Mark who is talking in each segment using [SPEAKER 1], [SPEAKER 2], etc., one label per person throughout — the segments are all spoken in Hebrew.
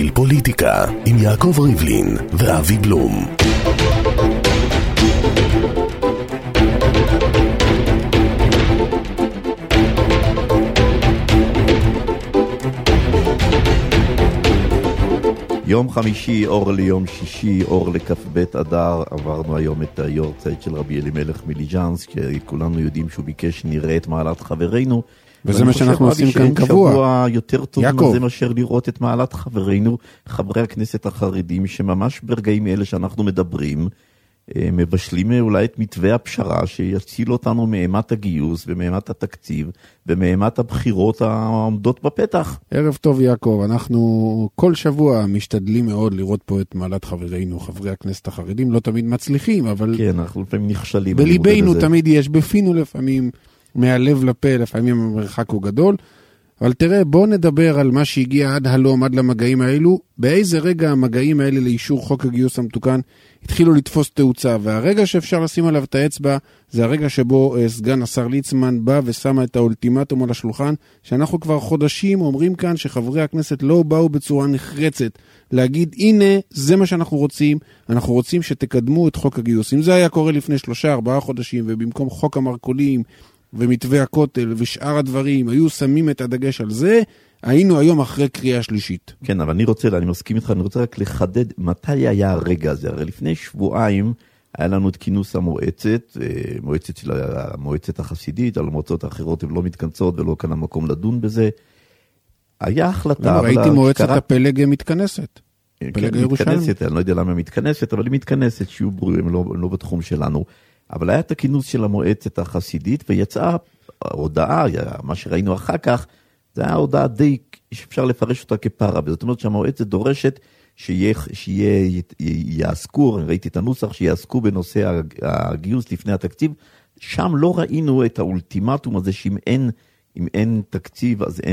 [SPEAKER 1] פיל פוליטיקה עם יעקב ריבלין ואבי בלום.
[SPEAKER 2] יום חמישי, אור ליום שישי, אור לכ"ב אדר. עברנו היום את היורצייט של רבי אלימלך מליז'נסק, כולנו יודעים שהוא ביקש שנראה את מעלת חברינו,
[SPEAKER 3] וזה מה שאנחנו עושים כאן קבוע.
[SPEAKER 2] שבוע יותר טוב מזה מאשר לראות את מעלת חברינו, חברי הכנסת החרדים, שממש ברגעים אלה שאנחנו מדברים, מבשלים אולי את מתווה הפשרה שיציל אותנו מאימת הגיוס ומאימת התקציב ומאימת הבחירות העומדות בפתח.
[SPEAKER 3] ערב טוב יעקב, אנחנו כל שבוע משתדלים מאוד לראות פה את מעלת חברינו, חברי הכנסת החרדים, לא תמיד מצליחים, אבל
[SPEAKER 2] כן, אנחנו לפעמים נכשלים.
[SPEAKER 3] בליבנו תמיד יש, בפינו לפעמים, מהלב לפה, לפעמים המרחק הוא גדול. אבל תראה, בוא נדבר על מה שהגיע עד הלום, עד למגעים האלו. באיזה רגע המגעים האלה לאישור חוק הגיוס המתוקן התחילו לתפוס תאוצה, והרגע שאפשר לשים עליו את האצבע, זה הרגע שבו סגן השר ליצמן בא ושמה את האולטימטום על השולחן, שאנחנו כבר חודשים אומרים כאן שחברי הכנסת לא באו בצורה נחרצת, להגיד, הנה, זה מה שאנחנו רוצים, אנחנו רוצים שתקדמו את חוק הגיוס. אם זה היה קורה לפני 3-4 חודשים, ובמקום חוק המרכולים, ומתווה הכותל ושאר הדברים, היו שמים את הדגש על זה, היינו היום אחרי קריאה שלישית.
[SPEAKER 2] כן, אבל אני מסכים איתך, אני רוצה רק לחדד מתי היה הרגע הזה. הרי לפני שבועיים היה לנו את כינוס המועצת, המועצת החסידית, על המועצות האחרות הן לא מתכנסות ולא כאן המקום לדון בזה. היה החלטה...
[SPEAKER 3] ראיתי מועצת הפלג מתכנסת.
[SPEAKER 2] פלג ירושלים. אני לא יודע למה מתכנסת, אבל היא מתכנסת, שיהיו ברורים, לא בתחום שלנו. אבל היה את הכינוס של המועצת החסידית, ויצאה הודעה, מה שראינו אחר כך, זה היה הודעה די שאפשר לפרש אותה כפרה, וזאת אומרת שהמועצת דורשת שיעסקו, ראיתי את הנוסח, שיעסקו בנושא הגיוס לפני התקציב, שם לא ראינו את האולטימטום הזה, שאם אין תקציב, אז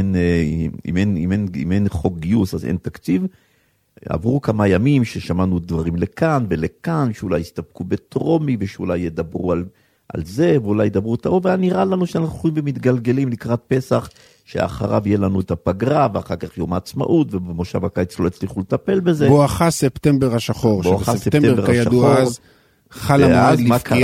[SPEAKER 2] אם אין חוק גיוס, אז אין תקציב. עברו כמה ימים ששמענו דברים לכאן ולכאן, שאולי יסתפקו בטרומי, ושאולי ידברו על זה, ואולי ידברו את הרוב, והיה נראה לנו שאנחנו חושבים ומתגלגלים לקראת פסח, שאחריו יהיה לנו את הפגרה, ואחר כך יום העצמאות, ובמושב הקיץ לא הצליחו לטפל בזה.
[SPEAKER 3] בואכה ספטמבר השחור, שבספטמבר כידוע אז, חל המועד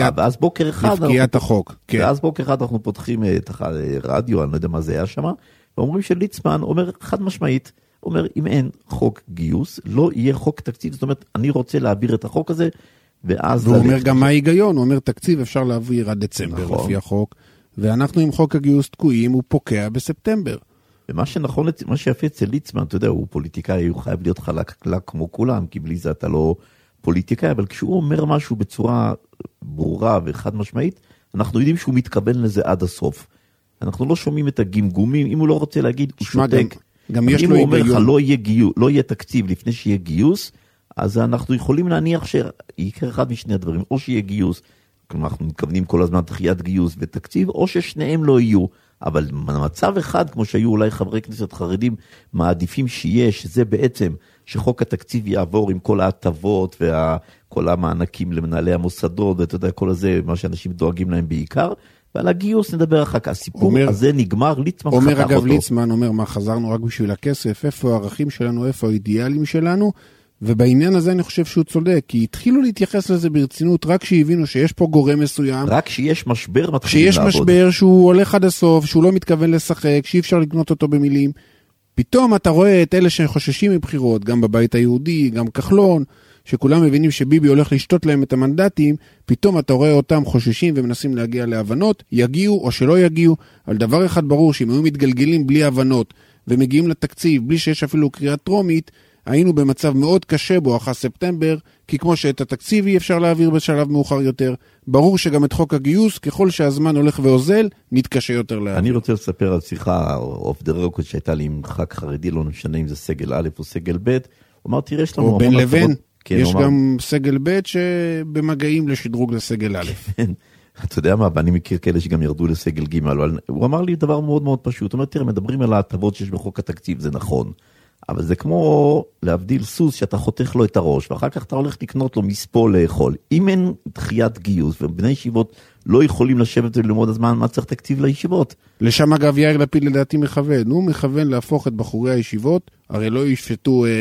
[SPEAKER 3] לפקיעת החוק.
[SPEAKER 2] ואז בוקר אחד אנחנו פותחים את הרדיו, אני לא יודע מה זה היה שם, ואומרים שליצמן אומר חד משמעית, אומר, אם אין חוק גיוס, לא יהיה חוק תקציב. זאת אומרת, אני רוצה להעביר את החוק הזה, ואז...
[SPEAKER 3] והוא אומר גם מה ההיגיון, הוא אומר, תקציב אפשר להעביר עד דצמבר, לפי החוק, ואנחנו עם חוק הגיוס תקועים, הוא פוקע בספטמבר.
[SPEAKER 2] ומה שנכון, מה שיפה אצל ליצמן, אתה יודע, הוא פוליטיקאי, הוא חייב להיות חלק כמו כולם, כי בלי זה אתה לא פוליטיקאי, אבל כשהוא אומר משהו בצורה ברורה וחד משמעית, אנחנו יודעים שהוא מתכוון לזה עד הסוף. אנחנו לא שומעים את הגמגומים, אם הוא לא רוצה להגיד, הוא שותק.
[SPEAKER 3] גם יש לו היגיון.
[SPEAKER 2] אם הוא אומר לך לא יהיה תקציב לפני שיהיה גיוס, אז אנחנו יכולים להניח שיקרה אחד משני הדברים, או שיהיה גיוס, כלומר אנחנו מתכוונים כל הזמן תחיית גיוס ותקציב, או ששניהם לא יהיו, אבל מצב אחד, כמו שהיו אולי חברי כנסת חרדים מעדיפים שיש, שזה בעצם שחוק התקציב יעבור עם כל ההטבות וכל המענקים למנהלי המוסדות, ואתה יודע, כל הזה, מה שאנשים דואגים להם בעיקר, ועל הגיוס נדבר אחר כך. הסיפור הזה נגמר, ליצמן חתך אותו.
[SPEAKER 3] אומר אגב ליצמן, אומר מה, חזרנו רק בשביל הכסף, איפה הערכים שלנו, איפה האידיאלים שלנו, ובעניין הזה אני חושב שהוא צודק, כי התחילו להתייחס לזה ברצינות, רק שהבינו שיש פה גורם מסוים.
[SPEAKER 2] רק שיש משבר מתחילים לעבוד.
[SPEAKER 3] שיש משבר שהוא הולך עד הסוף, שהוא לא מתכוון לשחק, שאי אפשר לקנות אותו במילים. פתאום אתה רואה את אלה שחוששים מבחירות, גם בבית היהודי, גם כחלון, שכולם מבינים שביבי הולך לשתות להם את המנדטים, פתאום אתה רואה אותם חוששים ומנסים להגיע להבנות, יגיעו או שלא יגיעו, אבל דבר אחד ברור, שאם היו מתגלגלים בלי הבנות, ומגיעים לתקציב, בלי שיש אפילו קריאה טרומית, היינו במצב מאוד קשה בואכה ספטמבר, כי כמו שאת התקציב אי אפשר להעביר בשלב מאוחר יותר, ברור שגם את חוק הגיוס, ככל שהזמן הולך ועוזל, נתקשה יותר להעביר.
[SPEAKER 2] אני רוצה לספר על שיחה אוף דה רקורד שהייתה לי עם ח"כ חרדי, לא משנה אם זה סגל א' או סגל ב', הוא אמר, תראה, יש לנו...
[SPEAKER 3] או בין לבין, יש גם סגל ב' שבמגעים לשדרוג לסגל א'.
[SPEAKER 2] אתה יודע מה, ואני מכיר כאלה שגם ירדו לסגל ג', אבל הוא אמר לי דבר מאוד מאוד פשוט, הוא אומר, תראה, מדברים על ההטבות שיש בחוק התקציב, זה נכון. אבל זה כמו להבדיל סוס שאתה חותך לו את הראש, ואחר כך אתה הולך לקנות לו מספול לאכול. אם אין דחיית גיוס, ובני ישיבות לא יכולים לשבת וללמוד הזמן, מה צריך תקציב לישיבות?
[SPEAKER 3] לשם אגב יאיר לפיד לדעתי מכוון, הוא מכוון להפוך את בחורי הישיבות, הרי לא ישפטו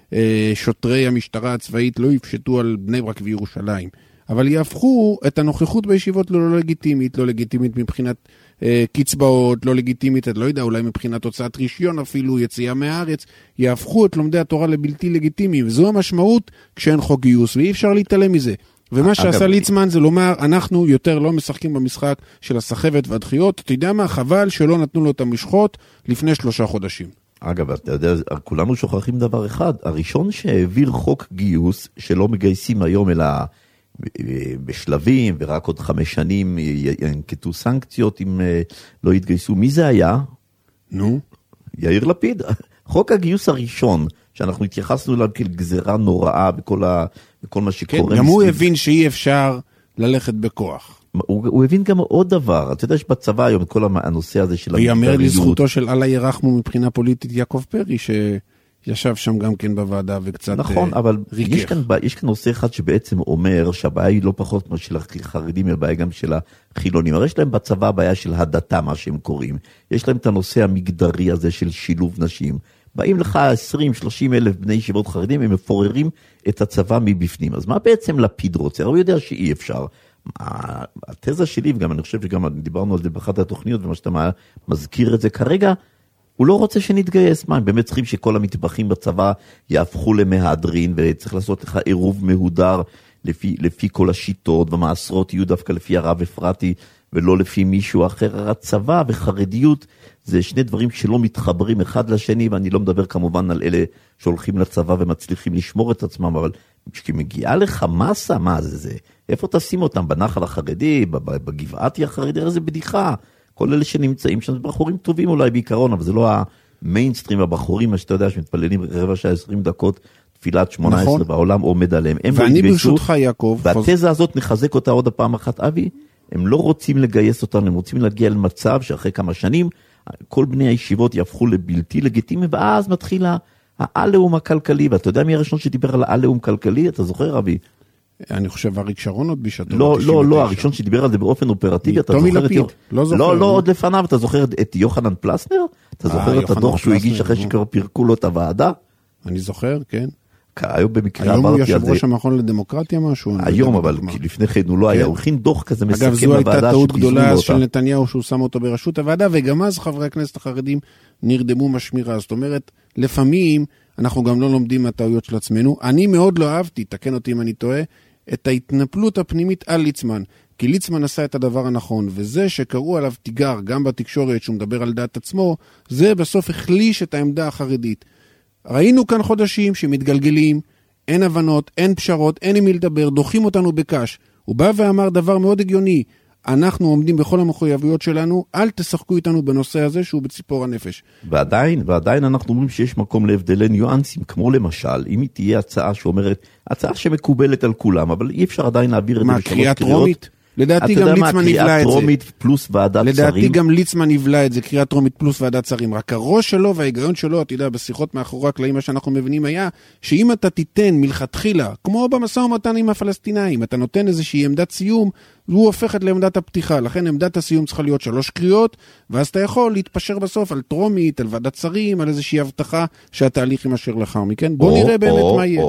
[SPEAKER 3] שוטרי המשטרה הצבאית לא יפשטו על בני ברק וירושלים, אבל יהפכו את הנוכחות בישיבות לא לגיטימית, לא לגיטימית מבחינת קצבאות, לא לגיטימית, לא יודע, אולי מבחינת הוצאת רישיון אפילו, יציאה מהארץ, יהפכו את לומדי התורה לבלתי לגיטימיים, וזו המשמעות כשאין חוק גיוס, ואי אפשר להתעלם מזה. ומה שעשה ליצמן זה לומר, אנחנו יותר לא משחקים במשחק של הסחבת והדחיות, אתה יודע מה, חבל שלא נתנו לו את המשחות לפני 3 חודשים.
[SPEAKER 2] אגב, אתה יודע, כולנו שוכחים דבר אחד, הראשון שהעביר חוק גיוס, שלא מגייסים היום אלא בשלבים, ורק עוד 5 שנים ינקטו סנקציות אם לא יתגייסו, מי זה היה?
[SPEAKER 3] נו?
[SPEAKER 2] יאיר לפיד. חוק הגיוס הראשון, שאנחנו התייחסנו אליו כגזרה נוראה בכל מה שקורה.
[SPEAKER 3] כן, גם הוא הבין שאי אפשר ללכת בכוח.
[SPEAKER 2] הוא הבין גם עוד דבר, אתה יודע שבצבא היום כל הנושא הזה של
[SPEAKER 3] המגדריות. ויאמר לזכותו של אללה ירחמו מבחינה פוליטית יעקב פרי, שישב שם גם כן בוועדה וקצת ריגח.
[SPEAKER 2] נכון, אבל יש כאן נושא אחד שבעצם אומר שהבעיה היא לא פחות של החרדים, הבעיה גם של החילונים. הרי יש להם בצבא הבעיה של הדתה, מה שהם קוראים. יש להם את הנושא המגדרי הזה של שילוב נשים. באים לך 20-30 אלף בני ישיבות חרדים, הם מפוררים את הצבא מבפנים. אז מה בעצם לפיד רוצה? הוא יודע שאי אפשר. התזה שלי, וגם אני חושב שגם דיברנו על זה באחת התוכניות, ומה שאתה מזכיר את זה כרגע, הוא לא רוצה שנתגייס. מה, הם באמת צריכים שכל המטבחים בצבא יהפכו למהדרין, וצריך לעשות לך עירוב מהודר לפי כל השיטות, ומעשרות יהיו דווקא לפי הרב אפרתי, ולא לפי מישהו אחר. הצבא וחרדיות זה שני דברים שלא מתחברים אחד לשני, ואני לא מדבר כמובן על אלה שהולכים לצבא ומצליחים לשמור את עצמם, אבל כשמגיעה לך מסה, מה זה? איפה תשים אותם? בנחל החרדי, בגבעתי החרדי? איזה בדיחה. כל אלה שנמצאים שם, זה בחורים טובים אולי בעיקרון, אבל זה לא המיינסטרים, הבחורים, מה שאתה יודע, שמתפללים רבע שעה 20 דקות, תפילת 18 נכון. והעולם עומד עליהם.
[SPEAKER 3] ואני ברשותך יעקב.
[SPEAKER 2] והתזה הזאת נחזק אותה עוד הפעם אחת, אבי, הם לא רוצים לגייס אותם, הם רוצים להגיע למצב שאחרי כמה שנים, כל בני הישיבות יהפכו לבלתי לגיטימי, ואז מתחיל העלאום הכלכלי, ואתה יודע מי הראשון שדיבר על העלאום כלכלי? אתה זוכר, אבי?
[SPEAKER 3] אני חושב אריק שרון עוד בשעתו.
[SPEAKER 2] לא, הראשון שדיבר על זה באופן אופרטיבי, אתה זוכר את לא, עוד לפניו, אתה זוכר את יוחנן פלסנר? אתה זוכר את הדוח שהוא הגיש אחרי שכבר פירקו לו את הוועדה?
[SPEAKER 3] אני זוכר, כן.
[SPEAKER 2] היום במקרה
[SPEAKER 3] אמרתי על זה.
[SPEAKER 2] היום
[SPEAKER 3] הוא יושב ראש המכון לדמוקרטיה משהו?
[SPEAKER 2] היום, אבל לפני כן הוא לא היה. הוא הכין דוח כזה מסכם
[SPEAKER 3] לוועדה. אגב, זו הייתה טעות גדולה של נתניהו שהוא שם אותו בראשות הוועדה, וגם אז חברי הכנסת החרדים נרדמו משמירה. זאת אומרת, לפעמים אנחנו גם לא לומדים מהטעויות של עצמנו. אני מאוד לא אהבתי, תקן אותי אם אני טועה, את ההתנפלות הפנימית על ליצמן. כי ליצמן עשה את הדבר הנכון, וזה שקראו עליו תיגר, גם בתקשורת שהוא מדבר על דעת עצמו, זה בסוף החליש את העמדה החרדית. ראינו כאן חודשים שמתגלגלים, אין הבנות, אין פשרות, אין עם מי לדבר, דוחים אותנו בקש. הוא בא ואמר דבר מאוד הגיוני, אנחנו עומדים בכל המחויבויות שלנו, אל תשחקו איתנו בנושא הזה שהוא בציפור הנפש.
[SPEAKER 2] ועדיין אנחנו אומרים שיש מקום להבדלי ניואנסים, כמו למשל, אם היא תהיה הצעה שאומרת, הצעה שמקובלת על כולם, אבל אי אפשר עדיין להעביר את זה בשלוש קריאות.
[SPEAKER 3] טרומית? לדעתי גם ליצמן נבלה את זה.
[SPEAKER 2] קריאה טרומית פלוס ועדת שרים.
[SPEAKER 3] לדעתי גם ליצמן נבלה את זה, קריאה טרומית פלוס ועדת שרים. רק הראש שלו וההיגיון שלו, אתה יודע, בשיחות מאחורי הקלעים, מה שאנחנו מבינים היה, שאם אתה תיתן מלכתחילה, כמו במשא ומתן עם הפלסטינאים, אתה נותן איזושהי עמדת סיום, הוא הופכת לעמדת הפתיחה. לכן עמדת הסיום צריכה להיות 3 קריאות, ואז אתה יכול להתפשר בסוף על טרומית, על ועדת שרים, על איזושהי הבטחה שהתהליך יימשך לאחר מכן. בוא נראה באמת מה יהיה.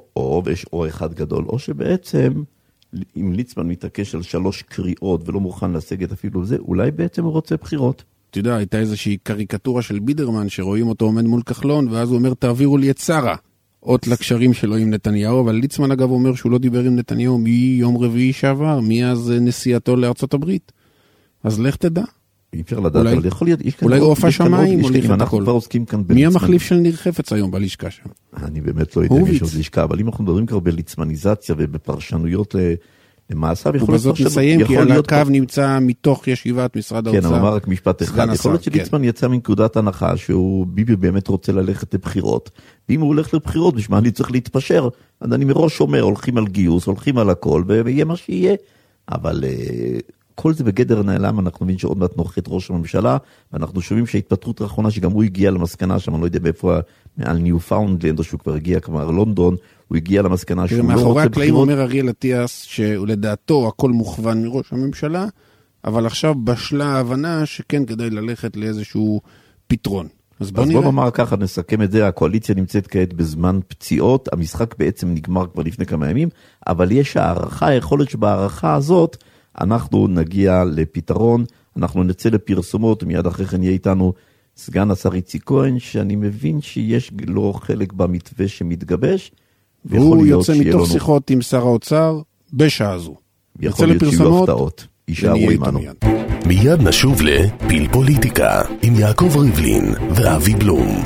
[SPEAKER 2] או אחד גדול, או שבעצם אם ליצמן מתעקש על 3 קריאות ולא מוכן לסגת אפילו זה, אולי בעצם הוא רוצה בחירות.
[SPEAKER 3] אתה יודע, הייתה איזושהי קריקטורה של בידרמן שרואים אותו עומד מול כחלון, ואז הוא אומר, תעבירו לי את שרה. אות לקשרים שלו עם נתניהו, אבל ליצמן אגב אומר שהוא לא דיבר עם נתניהו מיום רביעי שעבר, מאז נסיעתו לארצות הברית. אז לך תדע.
[SPEAKER 2] אי אפשר לדעת, אבל יכול להיות,
[SPEAKER 3] אולי אופה שמיים הוליך את הכל. מי המחליף של ניר חפץ היום בלשכה שם?
[SPEAKER 2] אני באמת לא יודע מי שעוד לשכה, אבל אם אנחנו מדברים כבר בליצמניזציה ובפרשנויות למעשה,
[SPEAKER 3] ובזאת נסיים, כי על הקו נמצא מתוך ישיבת משרד האוצר.
[SPEAKER 2] כן, הוא אמר רק משפט אחד. יכול להיות שליצמן יצא מנקודת הנחה שהוא ביבי באמת רוצה ללכת לבחירות, ואם הוא הולך לבחירות, בשביל מה אני צריך להתפשר, אז אני מראש אומר, הולכים על גיוס, הולכים על הכל, ויהיה מה שיהיה. אבל כל זה בגדר נעלם, אנחנו מבינים שעוד מעט נוחת ראש הממשלה, ואנחנו שומעים שההתפטרות האחרונה, שגם הוא הגיע למסקנה שם, אני לא יודע מאיפה, מעל ניו-פאונדלנד, או שהוא כבר הגיע כלומר לונדון, הוא הגיע למסקנה שהוא לא רוצה בחירות.
[SPEAKER 3] מאחורי הקלעים אומר אריאל אטיאס, שלדעתו הכל מוכוון מראש הממשלה, אבל עכשיו בשלה ההבנה שכן כדאי ללכת לאיזשהו פתרון. אז בוא
[SPEAKER 2] נאמר ככה, נסכם את זה, הקואליציה נמצאת כעת בזמן פציעות, המשחק בעצם נגמר כבר לפני כמה ימים, אבל יש הערכה, יכול להיות שבהערכה הזאת, אנחנו נגיע לפתרון, אנחנו נצא לפרסומות, מיד אחרי כן יהיה איתנו סגן השר איציק כהן, שאני מבין שיש לו חלק במתווה שמתגבש,
[SPEAKER 3] והוא יוצא מתוך שיחות עם שר האוצר בשעה הזו.
[SPEAKER 2] יכול להיות שיהיו הפתעות, יישארו עמנו.
[SPEAKER 1] מיד נשוב לפיל פוליטיקה עם יעקב ריבלין ואבי בלום.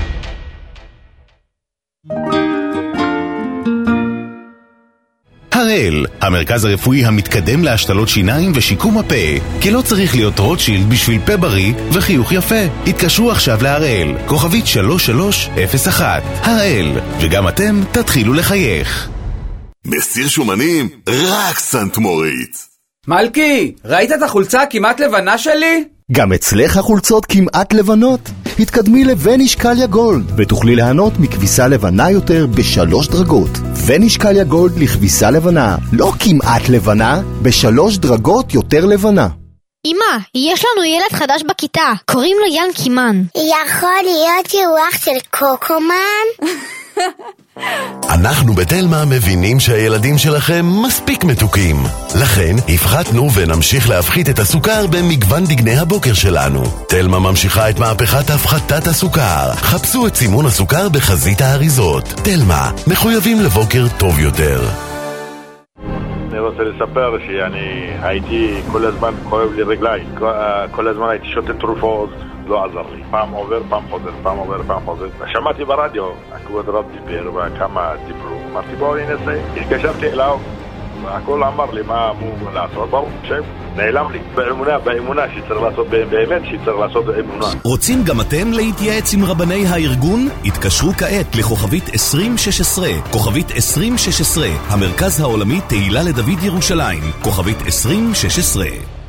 [SPEAKER 1] הראל, המרכז הרפואי המתקדם להשתלות שיניים ושיקום הפה, כי לא צריך להיות רוטשילד בשביל פה בריא וחיוך יפה. התקשרו עכשיו להראל, כוכבית 3301. הראל, וגם אתם תתחילו לחייך.
[SPEAKER 4] מסיר שומנים, רק סנט מוריץ.
[SPEAKER 5] מלכי, ראית את החולצה הכמעט לבנה שלי?
[SPEAKER 6] גם אצלך החולצות כמעט לבנות? התקדמי לווניש קליה גולד ותוכלי ליהנות מכביסה לבנה יותר ב3 דרגות. ווניש קליה גולד לכביסה לבנה, לא כמעט לבנה, ב3 דרגות יותר לבנה.
[SPEAKER 7] אמא, יש לנו ילד חדש בכיתה, קוראים לו יאן קימן.
[SPEAKER 8] יכול להיות שהוא אח של קוקומן?
[SPEAKER 1] אנחנו בתלמה מבינים שהילדים שלכם מספיק מתוקים. לכן הפחתנו ונמשיך להפחית את הסוכר במגוון דגני הבוקר שלנו. תלמה ממשיכה את מהפכת הפחתת הסוכר. חפשו את סימון הסוכר בחזית האריזות. תלמה, מחויבים לבוקר טוב יותר.
[SPEAKER 9] אני רוצה לספר שאני הייתי כל הזמן כואב לי רגליים. כל הזמן הייתי שותה תרופות. לא עזר לי. פעם עובר, פעם חוזר, פעם עובר, פעם חוזר. שמעתי ברדיו, הכבוד רב דיבר וכמה דיברו. אמרתי בואו ננסה. התקשרתי אליו, והכל אמר לי מה אמור לעשות. בואו, שב. נעלם לי. באמונה שצריך לעשות, באמת שצריך לעשות באמונה.
[SPEAKER 1] רוצים גם אתם להתייעץ עם רבני הארגון? התקשרו כעת לכוכבית 2016. כוכבית 2016. המרכז העולמי תהילה לדוד ירושלים. כוכבית 2016.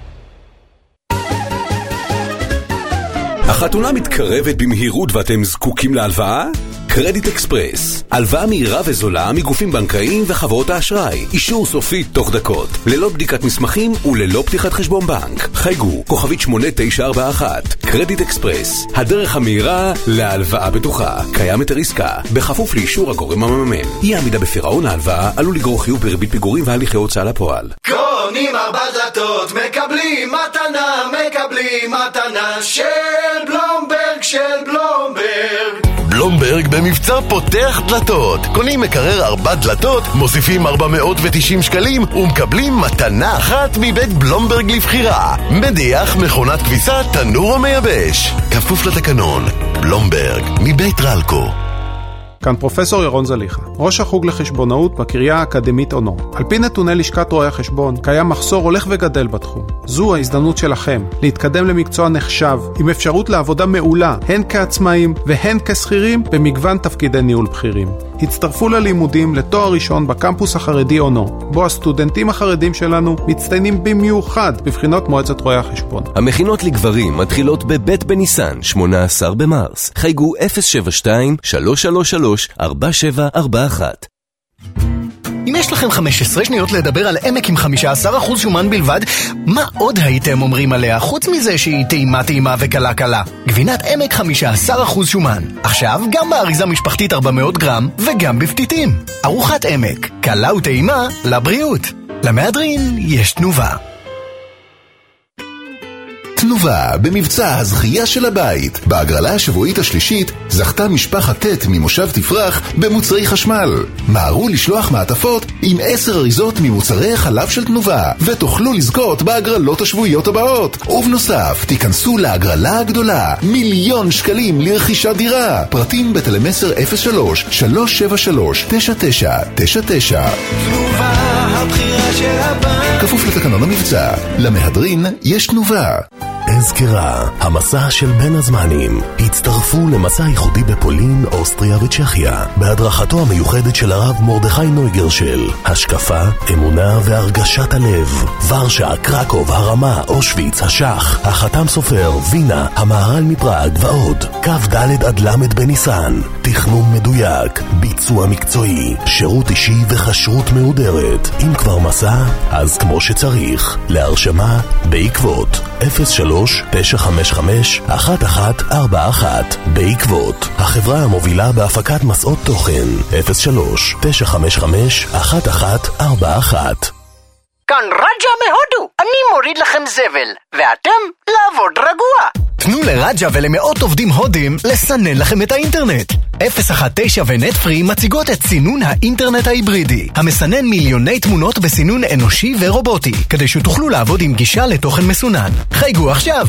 [SPEAKER 10] החתונה מתקרבת במהירות ואתם זקוקים להלוואה? קרדיט אקספרס, הלוואה מהירה וזולה מגופים בנקאיים וחברות האשראי, אישור סופי תוך דקות, ללא בדיקת מסמכים וללא פתיחת חשבון בנק. חייגו, כוכבית 8941, קרדיט אקספרס, הדרך המהירה להלוואה בטוחה. קיים היתר עסקה, בכפוף לאישור הגורם המממן. אי עמידה בפירעון ההלוואה עלול לגרור חיוב בריבית פיגורים והליכי הוצאה לפועל.
[SPEAKER 11] קונים 4 דלתות, מקבלים מתנה של בלומברג,
[SPEAKER 1] בלומברג במבצע פותח דלתות. קונים מקרר 4 דלתות, מוסיפים 490 שקלים ומקבלים מתנה אחת מבית בלומברג לבחירה. מדיח, מכונת כביסה, תנור או מייבש. כפוף לתקנון. בלומברג מבית רלקו.
[SPEAKER 12] כאן פרופסור ירון זליחה, ראש החוג לחשבונאות בקריה האקדמית אונו. על פי נתוני לשכת רואי החשבון, קיים מחסור הולך וגדל בתחום. זו ההזדמנות שלכם להתקדם למקצוע נחשב, עם אפשרות לעבודה מעולה, הן כעצמאים והן כשכירים במגוון תפקידי ניהול בכירים. הצטרפו ללימודים לתואר ראשון בקמפוס החרדי אונו, בו הסטודנטים החרדים שלנו מצטיינים במיוחד בבחינות מועצת רואי החשבון.
[SPEAKER 10] המכינות לגברים מתחילות בבית בניסן, 18 במרס. חייגו 072-333-4741.
[SPEAKER 6] אם יש לכם 15 שניות לדבר על עמק עם 15% שומן בלבד, מה עוד הייתם אומרים עליה חוץ מזה שהיא טעימה וקלה קלה? גבינת עמק 15% שומן. עכשיו גם באריזה משפחתית 400 גרם וגם בפתיתים. ארוחת עמק, קלה וטעימה לבריאות. למהדרין יש תנובה.
[SPEAKER 1] תנובה במבצע הזכייה של הבית. בהגרלה השבועית השלישית זכתה משפחת ט' ממושב תפרח במוצרי חשמל. מהרו לשלוח מעטפות עם 10 אריזות ממוצרי החלב של תנובה ותוכלו לזכות בהגרלות השבועיות הבאות. ובנוסף תיכנסו להגרלה הגדולה, 1,000,000 שקלים לרכישת דירה. פרטים בטלמסר 03-373-9999.
[SPEAKER 11] תנובה, הבחירה של הבית.
[SPEAKER 1] כפוף לתקנון המבצע. למהדרין יש תנובה. אזכרה, המסע של בין הזמנים. הצטרפו למסע ייחודי בפולין, אוסטריה וצ'כיה, בהדרכתו המיוחדת של הרב מרדכי נויגרשל. השקפה, אמונה והרגשת הלב. ורשה, קרקוב, הרמה, אושוויץ, השח, החתם סופר, וינה, המהר"ל מפראג ועוד. כ"ד עד ל' בניסן. תכנון מדויק, ביצוע מקצועי, שירות אישי וכשרות מהודרת. אם כבר מסע, אז כמו שצריך. להרשמה בעקבות בעקבות, החברה המובילה בהפקת מסעות תוכן. 03-955-1141.
[SPEAKER 6] כאן רג'ה מהודו, אני מוריד לכם זבל, ואתם לעבוד רגוע. תנו לרג'ה ולמאות עובדים הודים לסנן לכם את האינטרנט. 019 ונטפרי מציגות את סינון האינטרנט ההיברידי, המסנן מיליוני תמונות בסינון אנושי ורובוטי, כדי שתוכלו לעבוד עם גישה לתוכן מסונן. חייגו עכשיו,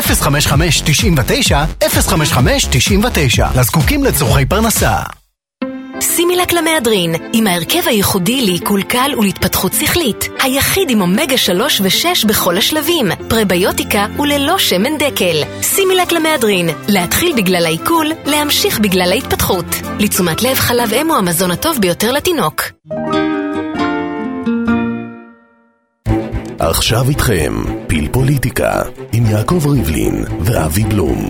[SPEAKER 6] 055-99, לזקוקים לצורכי פרנסה.
[SPEAKER 13] סימילק למהדרין, עם ההרכב הייחודי לעיכול קל ולהתפתחות שכלית, היחיד עם אומגה 3 ו-6 בכל השלבים, פרביוטיקה וללא שמן דקל. סימילק למהדרין, להתחיל בגלל העיכול, להמשיך בגלל ההתפתחות. לתשומת לב, חלב אם הוא המזון הטוב ביותר לתינוק.
[SPEAKER 1] עכשיו איתכם, פיל פוליטיקה, עם יעקב ריבלין ואבי בלום.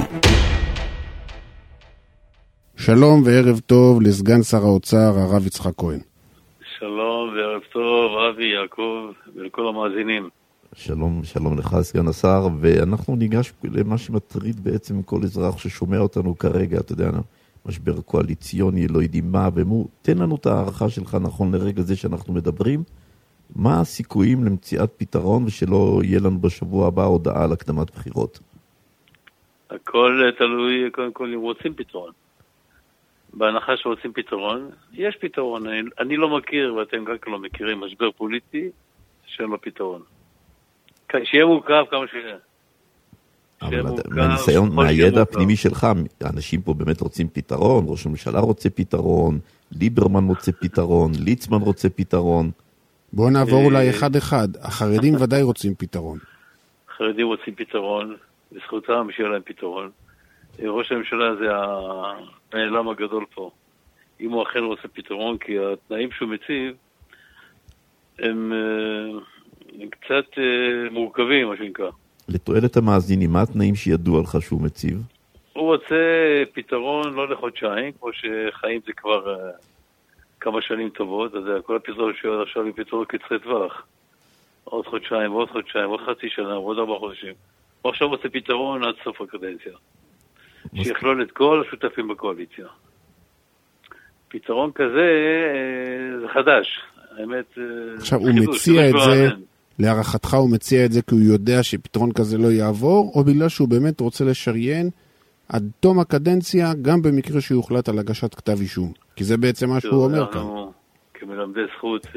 [SPEAKER 3] שלום וערב טוב לסגן שר האוצר הרב יצחק כהן.
[SPEAKER 14] שלום וערב טוב אבי, יעקב ולכל המאזינים.
[SPEAKER 2] שלום לך סגן השר, ואנחנו ניגש למה שמטריד בעצם כל אזרח ששומע אותנו כרגע, אתה יודע, משבר קואליציוני, לא יודעים מה, תן לנו את הערכה שלך נכון לרגע זה שאנחנו מדברים, מה הסיכויים למציאת פתרון ושלא יהיה לנו בשבוע הבא הודעה על הקדמת בחירות?
[SPEAKER 14] הכל תלוי קודם כל אם רוצים פתרון. בהנחה שרוצים פתרון, יש פתרון. אני לא מכיר, ואתם גם לא מכירים, משבר פוליטי שאין לו פתרון. שיהיה מורכב כמה שיהיה.
[SPEAKER 2] אבל מהניסיון, מהידע הפנימי שלך, האנשים פה באמת רוצים פתרון, ראש הממשלה רוצה פתרון, ליברמן רוצה פתרון, ליצמן רוצה פתרון.
[SPEAKER 3] בואו נעבור אולי אחד-אחד. החרדים ודאי רוצים פתרון.
[SPEAKER 14] החרדים רוצים פתרון, בזכותם שיהיה להם פתרון. ראש הממשלה זה הנעלם הגדול פה. אם הוא אכן רוצה פתרון, כי התנאים שהוא מציב הם קצת מורכבים, מה שנקרא.
[SPEAKER 2] לתועלת המאזינים, מה התנאים שידוע לך שהוא מציב?
[SPEAKER 14] הוא רוצה פתרון לא לחודשיים, כמו שחיים זה כבר כמה שנים טובות, אז כל הפתרון שהוא עכשיו הוא פתרון קצרי טווח. עוד חודשיים, ועוד חודשיים, ועוד חצי שנה, ועוד 4 חודשים. הוא עכשיו רוצה פתרון עד סוף הקדנציה. שיכלול את כל השותפים בקואליציה. פתרון כזה זה חדש. האמת,
[SPEAKER 3] עכשיו הוא מציע את זה, להערכתך הוא מציע את זה כי הוא יודע שפתרון כזה לא יעבור, או בגלל שהוא באמת רוצה לשריין עד תום הקדנציה, גם במקרה שיוחלט על הגשת כתב אישום. כי זה בעצם מה שהוא אומר כאן.
[SPEAKER 14] אנחנו כמלמדי זכות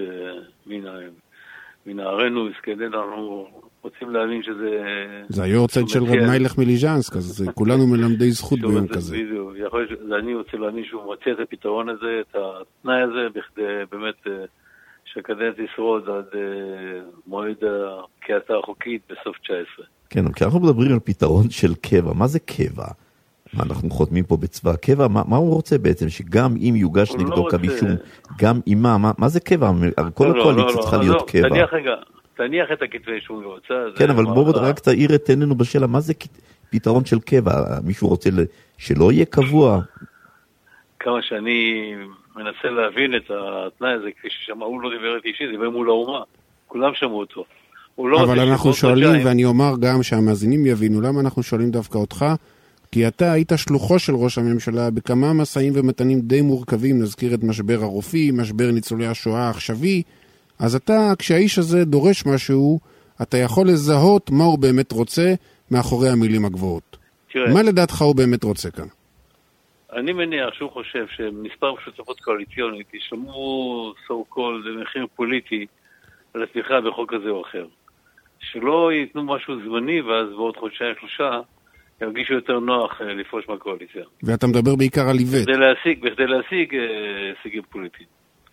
[SPEAKER 14] מנערנו, אנחנו רוצים להבין שזה...
[SPEAKER 3] זה היורצייט של רב מיילך מליז'נסק, אז כולנו מלמדי זכות ביום כזה.
[SPEAKER 14] בדיוק, יכול להיות שאני רוצה להבין שהוא מוצא את הפתרון הזה, את התנאי הזה, בכדי באמת שהקדנציה ישרוד עד מועד הפקיעתה החוקית בסוף 19.
[SPEAKER 2] כן, כי אנחנו מדברים על פתרון של קבע. מה זה קבע? מה אנחנו חותמים פה בצבא קבע? מה הוא רוצה בעצם? שגם אם יוגש נגדו כתב אישום, גם אם מה זה קבע? כל הקואליציה צריכה להיות קבע.
[SPEAKER 14] תניח את הכתבי שהוא רוצה.
[SPEAKER 2] כן, אבל בואו רק תאיר את עינינו בשאלה, מה זה פתרון של קבע? מישהו רוצה שלא יהיה קבוע?
[SPEAKER 14] כמה שאני מנסה להבין את התנאי הזה, כפי ששמעו, הוא לא דיבר את אישי, דיבר מול האומה. כולם שמעו אותו.
[SPEAKER 3] אבל אנחנו שואלים, ואני אומר גם שהמאזינים יבינו, למה אנחנו שואלים דווקא אותך? כי אתה היית שלוחו של ראש הממשלה בכמה מסעים ומתנים די מורכבים, נזכיר את משבר הרופאים, משבר ניצולי השואה העכשווי, אז אתה, כשהאיש הזה דורש משהו, אתה יכול לזהות מה הוא באמת רוצה מאחורי המילים הגבוהות. מה לדעתך הוא באמת רוצה כאן?
[SPEAKER 14] אני מניח שהוא חושב שמספר שותפות קואליציונית ישלמו so called מחיר פוליטי על התמיכה בחוק הזה או אחר. שלא ייתנו משהו זמני ואז בעוד חודשיים 3 ירגישו יותר נוח לפרוש מהקואליציה.
[SPEAKER 3] ואתה מדבר בעיקר על איבט.
[SPEAKER 14] בכדי להשיג הישגים פוליטיים.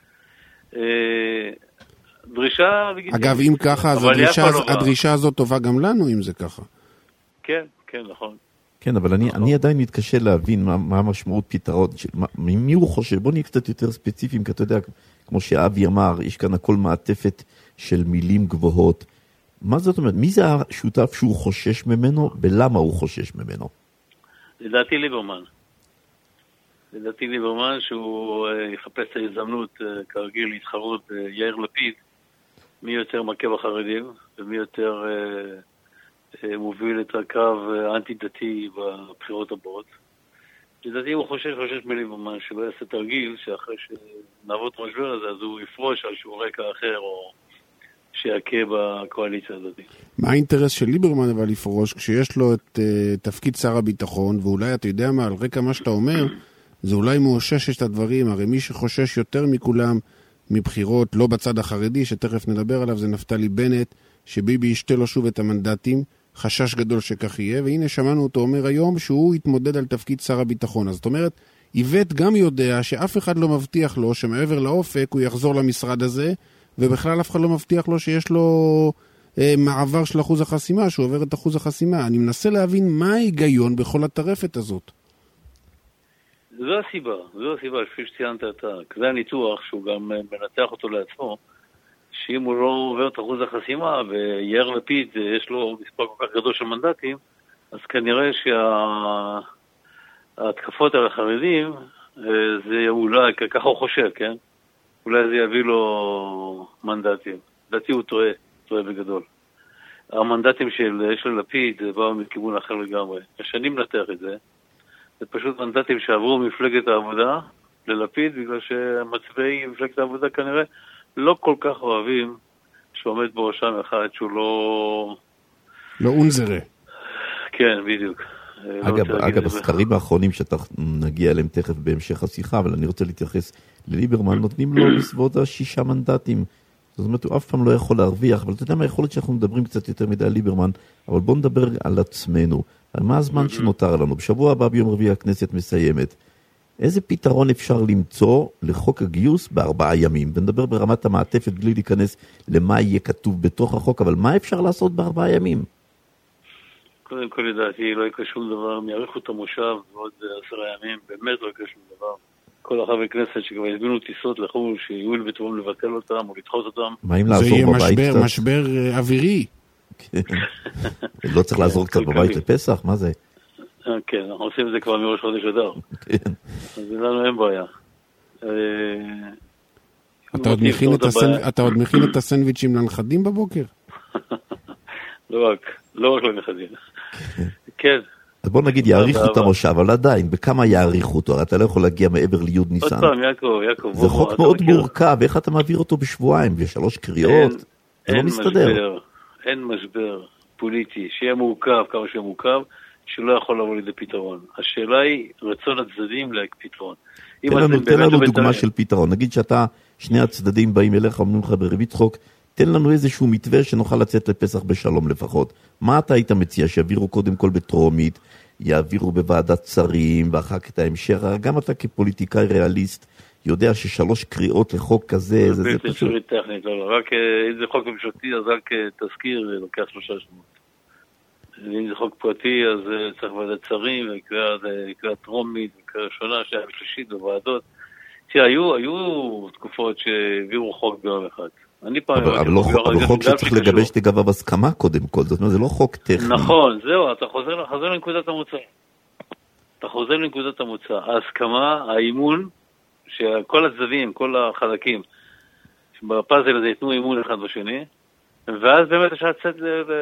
[SPEAKER 14] דרישה...
[SPEAKER 3] אגב, אם ככה, אז הדרישה הזאת טובה גם לנו, אם זה ככה.
[SPEAKER 14] כן, נכון.
[SPEAKER 2] כן, אבל אני עדיין מתקשה להבין מה המשמעות פתרון, ממי הוא חושב, בוא נהיה קצת יותר ספציפיים, כי אתה יודע, כמו שאבי אמר, יש כאן הכל מעטפת של מילים גבוהות. מה זאת אומרת? מי זה השותף שהוא חושש ממנו, ולמה הוא חושש ממנו?
[SPEAKER 14] לדעתי ליברמן שהוא יחפש את ההזדמנות כרגיל להתחרות יאיר לפיד, מי יותר מכה בחרדים ומי יותר מוביל את הקו האנטי-דתי בבחירות הבאות. לדעתי הוא חושש מליברמן שלא יעשה תרגיל, שאחרי שנעבור את המשבר הזה, אז הוא יפרוש על שהוא רקע אחר, או שיעכה בקואליציה הזאת.
[SPEAKER 3] מה האינטרס של ליברמן אבל לפרוש, כשיש לו את תפקיד שר הביטחון, ואולי אתה יודע מה, על רקע מה שאתה אומר, זה אולי מאושש את הדברים, הרי מי שחושש יותר מכולם מבחירות, לא בצד החרדי, שתכף נדבר עליו, זה נפתלי בנט, שביבי ישתה לו שוב את המנדטים, חשש גדול שכך יהיה, והנה שמענו אותו אומר היום שהוא יתמודד על תפקיד שר הביטחון. אז זאת אומרת, איווט גם יודע שאף אחד לא מבטיח לו שמעבר לאופק הוא יחזור למשרד הזה, ובכלל אף אחד לא מבטיח לו שיש לו מעבר של אחוז החסימה, שהוא עובר את אחוז החסימה. אני מנסה להבין מה ההיגיון בכל הטרפת הזאת.
[SPEAKER 14] זו הסיבה, כפי שציינת אתה, זה הניתוח שהוא גם מנתח אותו לעצמו, שאם הוא לא עובר את אחוז החסימה, ויאיר לפיד יש לו מספר כל כך גדול של מנדטים, אז כנראה שההתקפות על החרדים, זה אולי, ככה הוא חושב, כן? אולי זה יביא לו מנדטים. לדעתי הוא טועה בגדול. המנדטים של לפיד באו מכיוון אחר לגמרי. השנים נתח את זה. זה פשוט מנדטים שעברו מפלגת העבודה ללפיד, בגלל שמצביעי מפלגת העבודה כנראה לא כל כך אוהבים שעומד בראשם אחד שהוא
[SPEAKER 3] לא אונזרה.
[SPEAKER 14] כן, בדיוק.
[SPEAKER 2] אגב, הסקרים האחרונים שאתה נגיע אליהם תכף בהמשך השיחה, אבל אני רוצה להתייחס לליברמן, נותנים לו בסביבות 6 מנדטים. זאת אומרת, הוא אף פעם לא יכול להרוויח, אבל אתה יודע מה, יכול להיות שאנחנו מדברים קצת יותר מדי על ליברמן, אבל בואו נדבר על עצמנו. מה הזמן שנותר לנו? בשבוע הבא ביום רביעי הכנסת מסיימת. איזה פתרון אפשר למצוא לחוק הגיוס ב4 ימים? ונדבר ברמת המעטפת בלי להיכנס למה יהיה כתוב בתוך החוק, אבל מה אפשר לעשות ב4 ימים?
[SPEAKER 14] קודם כל לדעתי לא יקרה שום דבר, הם יאריכו את המושב ועוד 10 ימים, באמת לא יקרה שום דבר. כל החברי כנסת שכבר הזמינו טיסות לחו"ל, שיהיו בטובם לבטל אותם או לדחות אותם.
[SPEAKER 2] מה אם לעזור בבית קצת?
[SPEAKER 3] זה יהיה משבר אווירי.
[SPEAKER 2] לא צריך לעזור קצת בבית לפסח? מה זה?
[SPEAKER 14] כן, אנחנו עושים את זה כבר מראש חודש אדר. אז לנו אין בעיה.
[SPEAKER 3] אתה עוד מכין את הסנדוויצ'ים לנכדים בבוקר?
[SPEAKER 14] לא רק לנכדים. כן.
[SPEAKER 2] אז בוא נגיד, יעריכו את המושב, אבל עדיין, בכמה יעריכו אותו? אתה לא יכול להגיע מעבר ליוד ניסן.
[SPEAKER 14] עוד פעם, יעקב.
[SPEAKER 2] זה חוק מאוד מורכב, איך אתה מעביר אותו בשבועיים, ב3 קריאות? זה לא מסתדר.
[SPEAKER 14] אין משבר פוליטי, שיהיה מורכב, כמה שיהיה מורכב, שלא יכול לבוא לידי פתרון. השאלה היא רצון הצדדים לפתרון.
[SPEAKER 2] תן לנו דוגמה של פתרון. נגיד שאתה, שני הצדדים באים אליך, אומרים לך בריבית צחוק, תן לנו איזשהו מתווה שנוכל לצאת לפסח בשלום לפחות. מה אתה היית מציע? שיעבירו קודם כל בטרומית, יעבירו בוועדת שרים, ואחר כך את ההמשך. גם אתה כפוליטיקאי ריאליסט, יודע ש3 קריאות לחוק כזה, זה
[SPEAKER 14] בלתי אפשרי טכנית, לא. רק אם זה חוק ממשלתי, אז רק תזכיר לוקח 3 שבועות. אם זה חוק פרטי, אז צריך ועדת שרים, וקריאה טרומית, וקריאה ראשונה, שנייה ושלישית, בוועדות. תראה, היו תקופות שהעבירו חוק ביום אחד.
[SPEAKER 2] אבל חוק שצריך לגבש לגביו הסכמה קודם כל, זאת אומרת, זה לא חוק טכני.
[SPEAKER 14] נכון, זהו, אתה חוזר לנקודת המוצא. ההסכמה, האימון, שכל הצדדים, כל החלקים, בפאזל הזה יתנו אימון אחד בשני, ואז באמת אפשר לצאת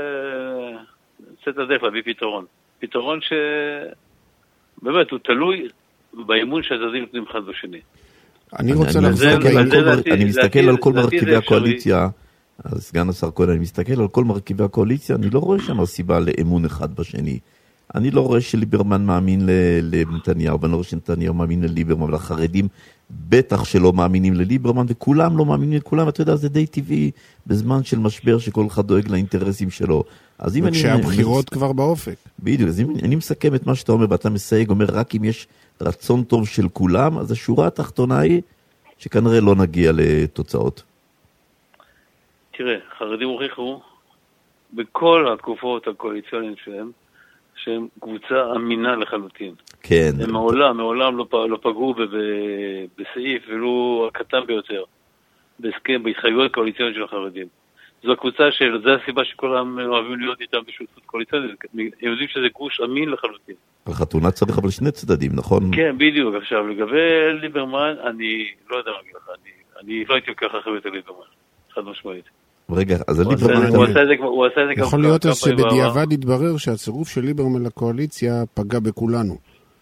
[SPEAKER 14] לדרך להביא פתרון. פתרון שבאמת הוא תלוי באימון שהצדדים נותנים אחד בשני.
[SPEAKER 3] אני
[SPEAKER 2] מסתכל על כל מרכיבי הקואליציה, סגן השר כהן, אני מסתכל על כל מרכיבי הקואליציה, אני לא רואה שם סיבה לאמון אחד בשני. אני לא רואה שליברמן מאמין לנתניהו, ואני לא רואה שנתניהו מאמין לליברמן, אבל החרדים בטח שלא מאמינים לליברמן, וכולם לא מאמינים לכולם, אתה יודע, זה די טבעי בזמן של משבר שכל אחד דואג לאינטרסים שלו.
[SPEAKER 3] וכשהבחירות כבר באופק.
[SPEAKER 2] בדיוק, אז אם אני מסכם את מה שאתה אומר, ואתה מסייג, אומר רק אם יש רצון טוב של כולם, אז השורה התחתונה היא שכנראה לא נגיע לתוצאות.
[SPEAKER 14] תראה, חרדים הוכיחו בכל התקופות הקואליציוניות שלהם, שהם קבוצה אמינה לחלוטין.
[SPEAKER 2] כן.
[SPEAKER 14] הם מעולם לא פגעו בסעיף, ולא הקטן ביותר, בהסכם, בהתחייבויות קואליציוניות של החרדים. זו הקבוצה זו הסיבה שכולם אוהבים להיות איתם בשותפות קואליציונית. הם יודעים שזה גוש אמין לחלוטין.
[SPEAKER 2] החתונה צריך אבל 2 צדדים, נכון?
[SPEAKER 14] כן, בדיוק. עכשיו, לגבי ליברמן, אני לא יודע להגיד לך, אני לא הייתי לוקח אחרת על ליברמן, חד משמעית.
[SPEAKER 2] רגע, אז
[SPEAKER 14] הוא עשה את זה
[SPEAKER 3] יכול להיות שבדיעבד יתברר שהצירוף של ליברמן לקואליציה פגע בכולנו.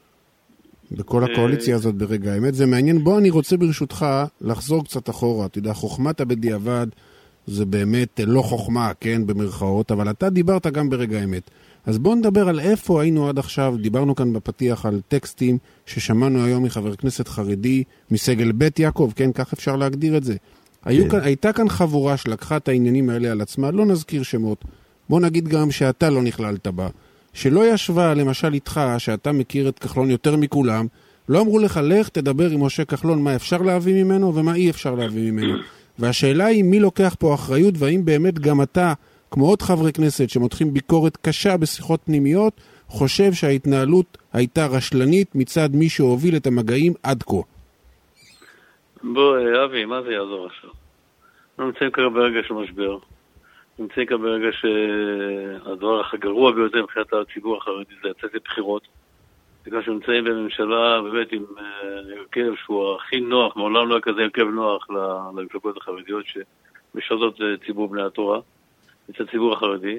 [SPEAKER 3] בכל הקואליציה הזאת ברגע האמת. זה מעניין. בוא, אני רוצה ברשותך לחזור קצת אחורה. אתה יודע, חוכמת הבדיעבד זה באמת לא חוכמה, כן, במרכאות, אבל אתה דיברת גם ברגע האמת. אז בוא נדבר על איפה היינו עד עכשיו. דיברנו כאן בפתיח על טקסטים ששמענו היום מחבר כנסת חרדי, מסגל בית יעקב, כן, כך אפשר להגדיר את זה. הייתה כאן חבורה שלקחה את העניינים האלה על עצמה, לא נזכיר שמות. בוא נגיד גם שאתה לא נכללת בה. שלא ישבה למשל איתך, שאתה מכיר את כחלון יותר מכולם, לא אמרו לך, לך תדבר עם משה כחלון מה אפשר להביא ממנו ומה אי אפשר להביא ממנו. והשאלה היא מי לוקח פה אחריות, והאם באמת גם אתה, כמו עוד חברי כנסת שמותחים ביקורת קשה בשיחות פנימיות, חושב שההתנהלות הייתה רשלנית מצד מי שהוביל את המגעים עד כה.
[SPEAKER 14] בוא, אבי, מה זה יעזור עכשיו? אנחנו נמצאים כרגע ברגע של משבר. נמצאים כאן ברגע שהדבר הגרוע ביותר מבחינת הציבור החרדי זה לצאת לבחירות. בגלל שנמצאים בממשלה באמת עם הרכב שהוא הכי נוח, מעולם לא היה כזה הרכב נוח למפלגות החרדיות שמשרתות ציבור בני התורה, את הציבור החרדי.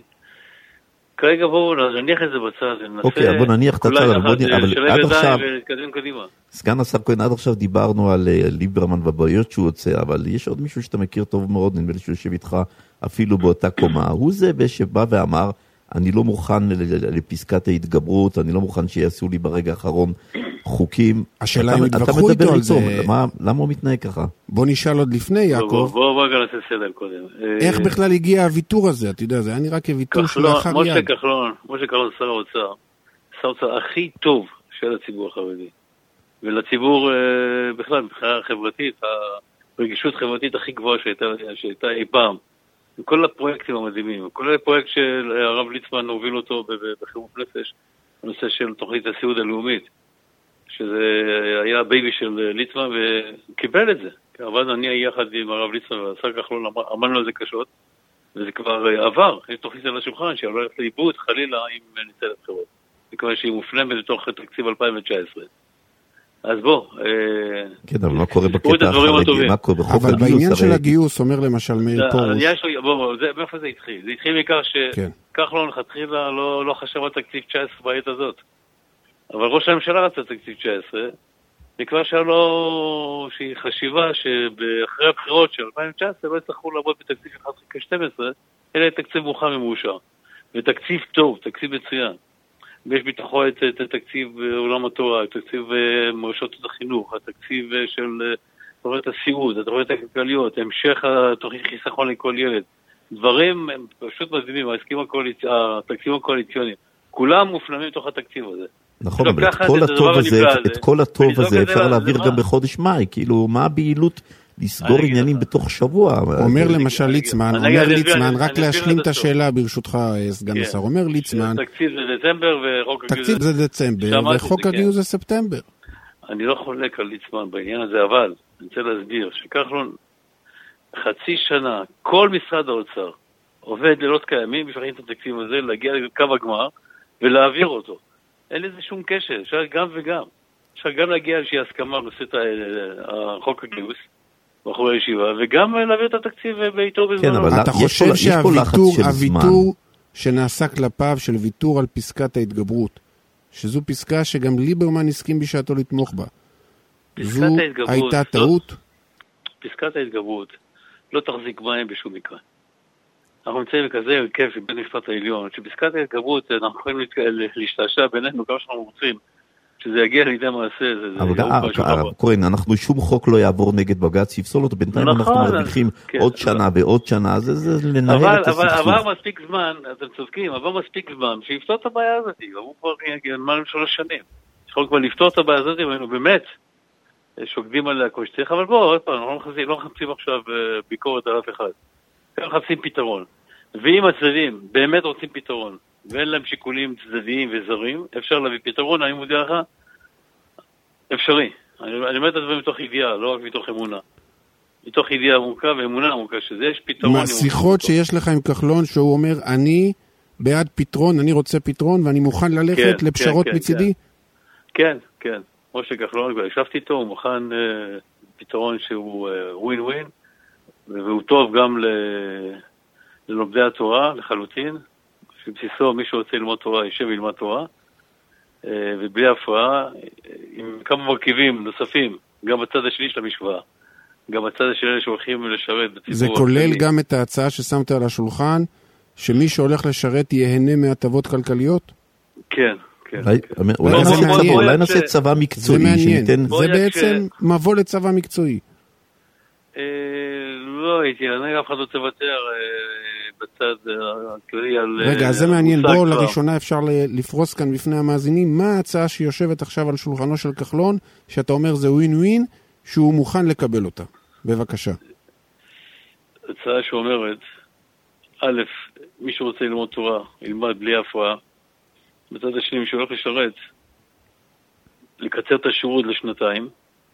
[SPEAKER 14] כרגע בואו נניח את זה בצד,
[SPEAKER 2] אוקיי, בואו נניח את הצד, אבל עד עכשיו,
[SPEAKER 14] קדימה.
[SPEAKER 2] סגן השר כהן, עד עכשיו דיברנו על ליברמן והבעיות שהוא יוצא, אבל יש עוד מישהו שאתה מכיר טוב מאוד, נדמה לי שהוא יושב איתך אפילו באותה קומה, הוא זה שבא ואמר, אני לא מוכן לפסקת ההתגברות, אני לא מוכן שיעשו לי ברגע האחרון חוקים.
[SPEAKER 3] השאלה אם התווכחו איתו על זה.
[SPEAKER 2] למה הוא מתנהג ככה?
[SPEAKER 3] בוא נשאל עוד לפני, יעקב.
[SPEAKER 14] בוא גם נעשה סדר קודם.
[SPEAKER 3] איך בכלל הגיע הוויתור הזה? אתה יודע, זה היה נראה כוויתור שלאחר יד.
[SPEAKER 14] משה כחלון, שר האוצר, שר האוצר הכי טוב של הציבור החרדי. ולציבור בכלל, מבחינה חברתית, הרגישות חברתית הכי גבוהה שהייתה אי פעם. כל הפרויקטים המדהימים, כל הפרויקט של הרב ליצמן הוביל אותו בחירוף נפש, הנושא של תוכנית הסיעוד הלאומית, שזה היה בייבי של ליצמן וקיבל את זה. עבדנו אני יחד עם הרב ליצמן והשר כחלון, אמרנו על זה קשות, וזה כבר עבר, יש תוכנית על השולחן שהיא הולכת לאיבוד חלילה אם נצא לבחירות. זה כבר שהיא מופנמת בתוך תקציב 2019. אז בוא.
[SPEAKER 2] כן, אבל מה קורה בקטע החרדי? מה קורה בחוק הגיוס?
[SPEAKER 3] אבל בעניין של הגיוס, אומר למשל מאיר פרוש.
[SPEAKER 14] בוא, מאיפה זה התחיל? זה התחיל מכך שכחלון לכתחילה לא חשב על תקציב 19 בעת הזאת. אבל ראש הממשלה רצה תקציב 19, וכבר שהיה לו שהיא חשיבה שאחרי הבחירות של 2019 לא יצטרכו לעבוד בתקציב 1/12, אלא תקציב מוכן ומאושר. ותקציב טוב, תקציב מצוין. ויש בתוכו את תקציב עולם התורה, תקציב מרשות החינוך, התקציב של תוכנית הסיעוד, התוכנית הכלכליות, המשך התוכנית חיסכון לכל ילד. דברים הם פשוט מדהימים, התקציב הקואליציוני. כולם מופנמים בתוך התקציב הזה.
[SPEAKER 2] נכון, אבל את כל הטוב הזה אפשר להעביר גם בחודש מאי, כאילו מה הבעילות לסגור עניינים בתוך שבוע?
[SPEAKER 3] אומר למשל ליצמן, רק להשלים את השאלה ברשותך סגן השר, אומר ליצמן,
[SPEAKER 14] תקציב זה דצמבר
[SPEAKER 3] תקציב זה דצמבר וחוק הגיוס זה ספטמבר.
[SPEAKER 14] אני לא חולק על ליצמן בעניין הזה, אבל אני רוצה להסביר שכחלון חצי שנה, כל משרד האוצר עובד לילות קיימים, משלחים את התקציב הזה, להגיע לקו הגמר ולהעביר אותו. אין לזה שום קשר, אפשר גם וגם. אפשר גם להגיע איזושהי הסכמה בנושא החוק הגיוס, בחורי הישיבה, וגם להעביר את התקציב בעיתו בזמנו.
[SPEAKER 3] אתה חושב שהוויתור שנעשה כלפיו של ויתור על פסקת ההתגברות, שזו פסקה שגם ליברמן הסכים בשעתו לתמוך בה, זו הייתה טעות?
[SPEAKER 14] פסקת ההתגברות לא תחזיק מים בשום מקרה. אנחנו נמצאים בכזה הרכב של בית המשפט העליון, שפסקת ההתגברות אנחנו יכולים להשתעשע בינינו כמה שאנחנו רוצים, שזה יגיע לידי מעשה,
[SPEAKER 2] אבל קוראים, אנחנו שום חוק לא יעבור נגד בג"ץ, שיפסול אותו, בינתיים אנחנו מרוויחים עוד שנה ועוד שנה, זה לנהל את הסכסוך.
[SPEAKER 14] אבל עבר מספיק זמן, אתם צודקים, עבר מספיק זמן, שיפתור את הבעיה הזאת, עברו כבר למעלה מ3 שנים. יכול כבר לפתור את הבעיה הזאת, ואנו באמת שוקדים עליה כמו שצריך, אבל בואו, עוד פעם, לא מחפשים עכשיו ביקורת על אף אחד. אנחנו מחפשים פתרון. ואם הצדדים באמת רוצים פתרון, ואין להם שיקולים צדדיים וזרים, אפשר להביא פתרון, אני מודיע לך, אפשרי. אני אומר את הדברים מתוך ידיעה, לא רק מתוך אמונה. מתוך ידיעה עמוקה ואמונה עמוקה, שזה יש פתרון.
[SPEAKER 3] מהשיחות שיש לך עם כחלון, שהוא אומר, אני בעד פתרון, אני רוצה פתרון, ואני מוכן ללכת לפשרות מצידי?
[SPEAKER 14] כן, כן. משה כחלון, ישבתי איתו, הוא מוכן פתרון שהוא ווין ווין, והוא טוב גם ללומדי התורה לחלוטין, שבסיסו מי שרוצה ללמוד תורה יישב וילמד תורה, ובלי הפרעה, עם כמה מרכיבים נוספים, גם בצד השני של המשוואה, גם בצד השני שהולכים לשרת בציבור.
[SPEAKER 3] זה כולל גם את ההצעה ששמת על השולחן, שמי שהולך לשרת ייהנה מהטבות כלכליות?
[SPEAKER 14] כן.
[SPEAKER 2] אולי נעשה צבא מקצועי.
[SPEAKER 3] זה מעניין, זה בעצם מבוא לצבא מקצועי.
[SPEAKER 14] לא הייתי, אני אף אחד לא תוותר בצד הכללי על...
[SPEAKER 3] רגע, אז זה מעניין, בואו לראשונה אפשר לפרוס כאן בפני המאזינים, מה ההצעה שיושבת עכשיו על שולחנו של כחלון, שאתה אומר זה ווין ווין, שהוא מוכן לקבל אותה. בבקשה.
[SPEAKER 14] הצעה שאומרת, א', מי שרוצה ללמוד תורה, ילמד בלי הפרעה, בצד השני, מי שהולך לשרת, לקצר את השירות לשנתיים,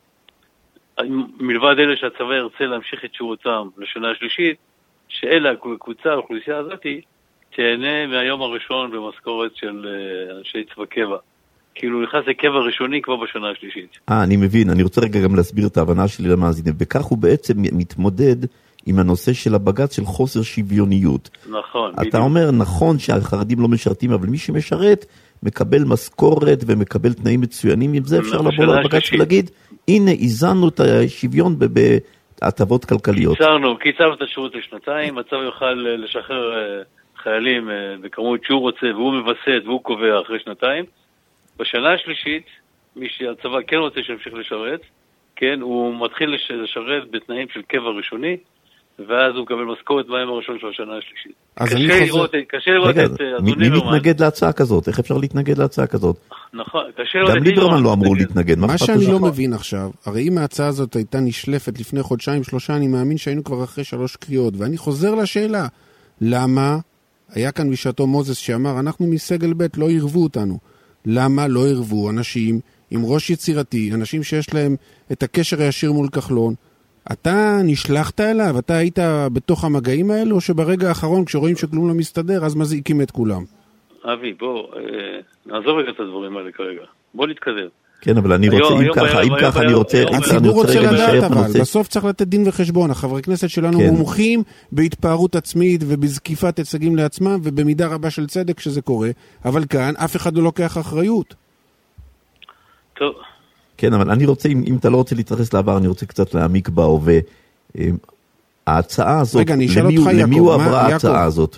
[SPEAKER 14] מלבד אלה שהצבא ירצה להמשיך את שירותם לשנה השלישית, שאלה הקבוצה, האוכלוסייה הזאת, תהנה מהיום הראשון במשכורת של אנשי צבא קבע. כאילו נכנס לקבע ראשוני כבר בשנה השלישית.
[SPEAKER 2] אני מבין, אני רוצה רגע גם להסביר את ההבנה שלי למאזינים, וכך הוא בעצם מתמודד עם הנושא של הבג"ץ של חוסר שוויוניות.
[SPEAKER 14] נכון.
[SPEAKER 2] אתה אומר, נכון שהחרדים לא משרתים, אבל מי שמשרת מקבל משכורת ומקבל תנאים מצוינים, עם זה אפשר לבוא לבג"ץ ולהגיד, הנה, איזנו את השוויון בהטבות כלכליות.
[SPEAKER 14] קיצרנו את השירות לשנתיים, הצבא יוכל לשחרר חיילים בכמות שהוא רוצה, והוא מבסט והוא קובע אחרי שנתיים. בשנה השלישית, מי שהצבא כן רוצה שימשיך לשרת, כן, הוא מתחיל לשרת בתנאים של קבע ראשוני, ואז הוא מקבל משכורת ביום הראשון של השנה השלישית. קשה לראות את אדון ליברמן.
[SPEAKER 2] מי מתנגד להצעה כזאת? איך אפשר להתנגד להצעה כזאת?
[SPEAKER 14] נכון, קשה לראות את
[SPEAKER 2] גם ליברמן לא אמרו להתנגד.
[SPEAKER 3] מה שאני לא מבין עכשיו, הרי אם ההצעה הזאת הייתה נשלפת לפני חודשיים-שלושה, אני מאמין שהיינו כבר אחרי 3 קריאות, ואני חוזר לשאלה, למה היה כאן בשעתו מוזס שאמר, אנחנו מסגל ב' לא ירבו אותנו. למה לא ירבו אנשים עם ראש יצירתי, אנשים שיש להם את הקשר הישיר מול כחלון? אתה נשלחת אליו? אתה היית בתוך המגעים האלו, או שברגע האחרון כשרואים שכלום לא מסתדר, אז מזעיקים את כולם?
[SPEAKER 14] אבי, בוא, נעזוב רגע את הדברים האלה כרגע. בוא נתקדם.
[SPEAKER 2] כן, אבל אני רוצה, אם ככה, אני רוצה...
[SPEAKER 3] הציבור רוצה לדעת, אבל בסוף צריך לתת דין וחשבון. החברי כנסת שלנו מומחים בהתפארות עצמית ובזקיפת הישגים לעצמם, ובמידה רבה של צדק שזה קורה, אבל כאן אף אחד לא לוקח אחריות.
[SPEAKER 14] טוב.
[SPEAKER 2] כן, אבל אני רוצה, אם אתה לא רוצה להתייחס לעבר, אני רוצה קצת להעמיק בהווה. ההצעה הזאת,
[SPEAKER 3] רגע, נשאל אותך, יעקב,
[SPEAKER 2] למי הוא עברה ההצעה הזאת?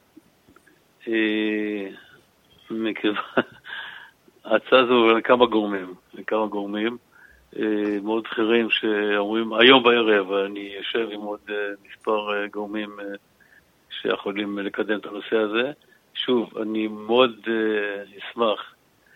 [SPEAKER 14] ההצעה הזו לכמה גורמים מאוד בכירים שאומרים, היום בערב אני יושב עם עוד מספר גורמים שיכולים לקדם את הנושא הזה. שוב, אני מאוד אשמח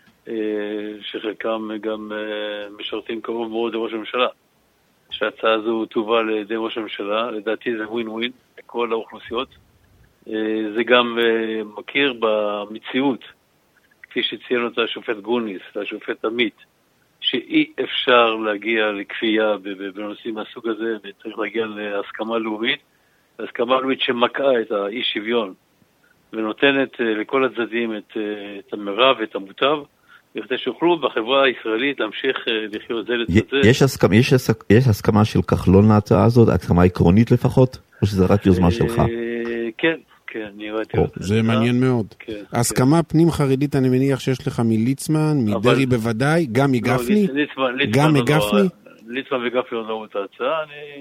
[SPEAKER 14] שחלקם גם משרתים קרוב מאוד לראש הממשלה, שההצעה הזו תובא לידי ראש הממשלה. לדעתי זה ווין ווין לכל האוכלוסיות. זה גם מכיר במציאות, כפי שציין אותה השופט גוניס והשופט עמית, שאי אפשר להגיע לכפייה בנושאים מהסוג הזה, וצריך להגיע להסכמה לאומית, להסכמה לאומית שמקעה את האי שוויון, ונותנת לכל הצדדים את המרב ואת המוטב, וכדי שיוכלו בחברה הישראלית להמשיך לחיות זה לצד זה.
[SPEAKER 2] יש הסכמה של כחלון להצעה הזאת, הסכמה עקרונית לפחות, או שזה רק יוזמה שלך?
[SPEAKER 14] כן. כן, אני ראיתי אותה.
[SPEAKER 3] זה מעניין מאוד. ההסכמה פנים חרדית אני מניח שיש לך מליצמן, מדרי בוודאי, גם מגפני? גם מגפני?
[SPEAKER 14] ליצמן וגפני לא ראו את ההצעה,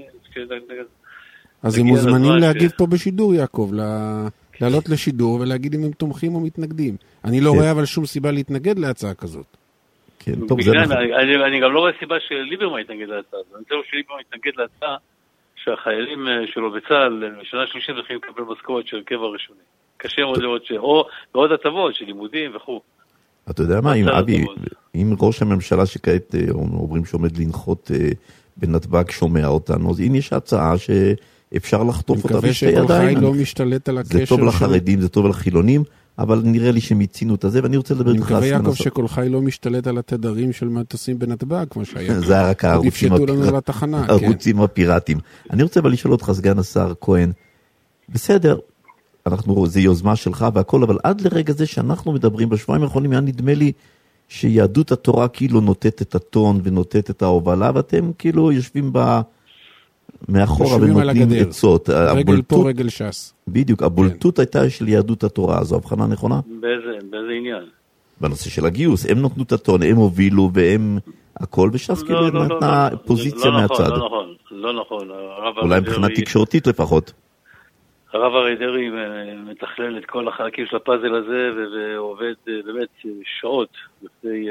[SPEAKER 3] אז הם מוזמנים להגיב פה בשידור, יעקב, לעלות לשידור ולהגיד אם הם תומכים או מתנגדים. אני לא רואה אבל שום סיבה להתנגד להצעה כזאת.
[SPEAKER 14] אני גם לא רואה סיבה שליברמן יתנגד להצעה. אני חושב שליברמן יתנגד להצעה שהחיילים שלו בצה"ל בשנה שלישית יכולים לקבל משכורת של קבע ראשוני. קשה מאוד לראות או מאוד הטבות של לימודים וכו'.
[SPEAKER 2] אתה יודע מה, אם ראש הממשלה שכעת אומרים שעומד לנחות בנתב"ג שומע אותנו, אז הנה יש הצעה שאפשר לחטוף אותה בשתי ידיים.
[SPEAKER 3] מקווה שכל חי לא משתלט על הקשר.
[SPEAKER 2] זה טוב לחרדים, זה טוב לחילונים, אבל נראה לי שמיצינו את הזה, ואני רוצה לדבר איתך.
[SPEAKER 3] אני מקווה, יעקב, שכל חי לא משתלט על התדרים של מטוסים בנתב"ג, כמו שהיה.
[SPEAKER 2] זה היה רק הערוצים הפיראטיים. אני רוצה אבל לשאול אותך, סגן השר כהן, בסדר, זה יוזמה שלך והכל, אבל עד לרגע זה שאנחנו מדברים בשבועיים האחרונים, היה נדמה לי שיהדות התורה כאילו נוטט את הטון ונוטט את ההובלה, ואתם כאילו יושבים מאחורה ונותנים עצות.
[SPEAKER 3] רגל פה, רגל ש"ס.
[SPEAKER 2] בדיוק, הבולטות הייתה של יהדות התורה, זו הבחנה נכונה?
[SPEAKER 14] באיזה עניין?
[SPEAKER 2] בנושא של הגיוס, הם נתנו את הטון, הם הובילו והם הכל, וש"ס כאילו נתנה פוזיציה מהצד.
[SPEAKER 14] לא נכון.
[SPEAKER 2] אולי מבחינה תקשורתית לפחות.
[SPEAKER 14] הרב אריה דרעי מתכלל את כל החלקים של הפאזל הזה, ועובד באמת שעות בפני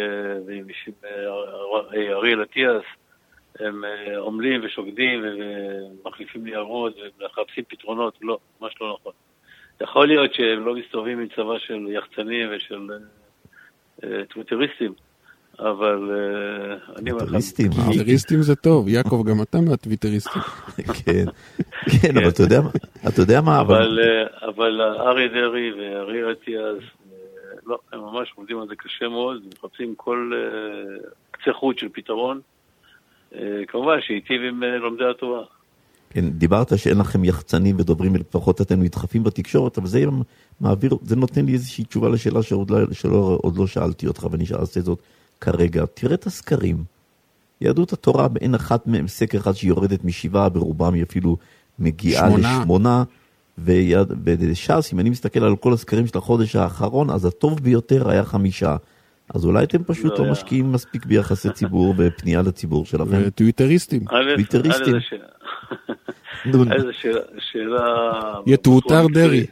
[SPEAKER 14] אריאל אטיאס. הם עומלים ושוקדים ומחליפים ניירות ומחפשים פתרונות. לא, ממש לא נכון. יכול להיות שהם לא מסתובבים עם צבא של יחצנים ושל טוויטריסטים, אבל
[SPEAKER 3] טוויטריסטים זה טוב, יעקב, גם אתה מהטוויטריסטים.
[SPEAKER 2] כן, אבל אתה יודע מה,
[SPEAKER 14] אבל אריה דרעי ואריה אטיאס, לא, הם ממש עובדים על זה קשה מאוד, מחפשים כל קצה חוט של פתרון, כמובן שהיטיב עם לומדי התורה.
[SPEAKER 2] כן, דיברת שאין לכם יחצנים ודוברים, לפחות אתם מתחפים בתקשורת, אבל זה נותן לי איזושהי תשובה לשאלה שעוד לא שאלתי אותך, ואני אעשה זאת כרגע. תראה את הסקרים. יהדות התורה באין אחת מהם סקר אחד שיורדת מ7, ברובם היא אפילו מגיעה ל8, וש"ס, אם אני מסתכל על כל הסקרים של החודש האחרון, אז הטוב ביותר היה 5. אז אולי אתם פשוט לא משקיעים מספיק ביחסי ציבור ופנייה לציבור שלכם.
[SPEAKER 3] וטוויטריסטים.
[SPEAKER 2] טוויטריסטים.
[SPEAKER 14] איזה שאלה...
[SPEAKER 3] יתותר דרי.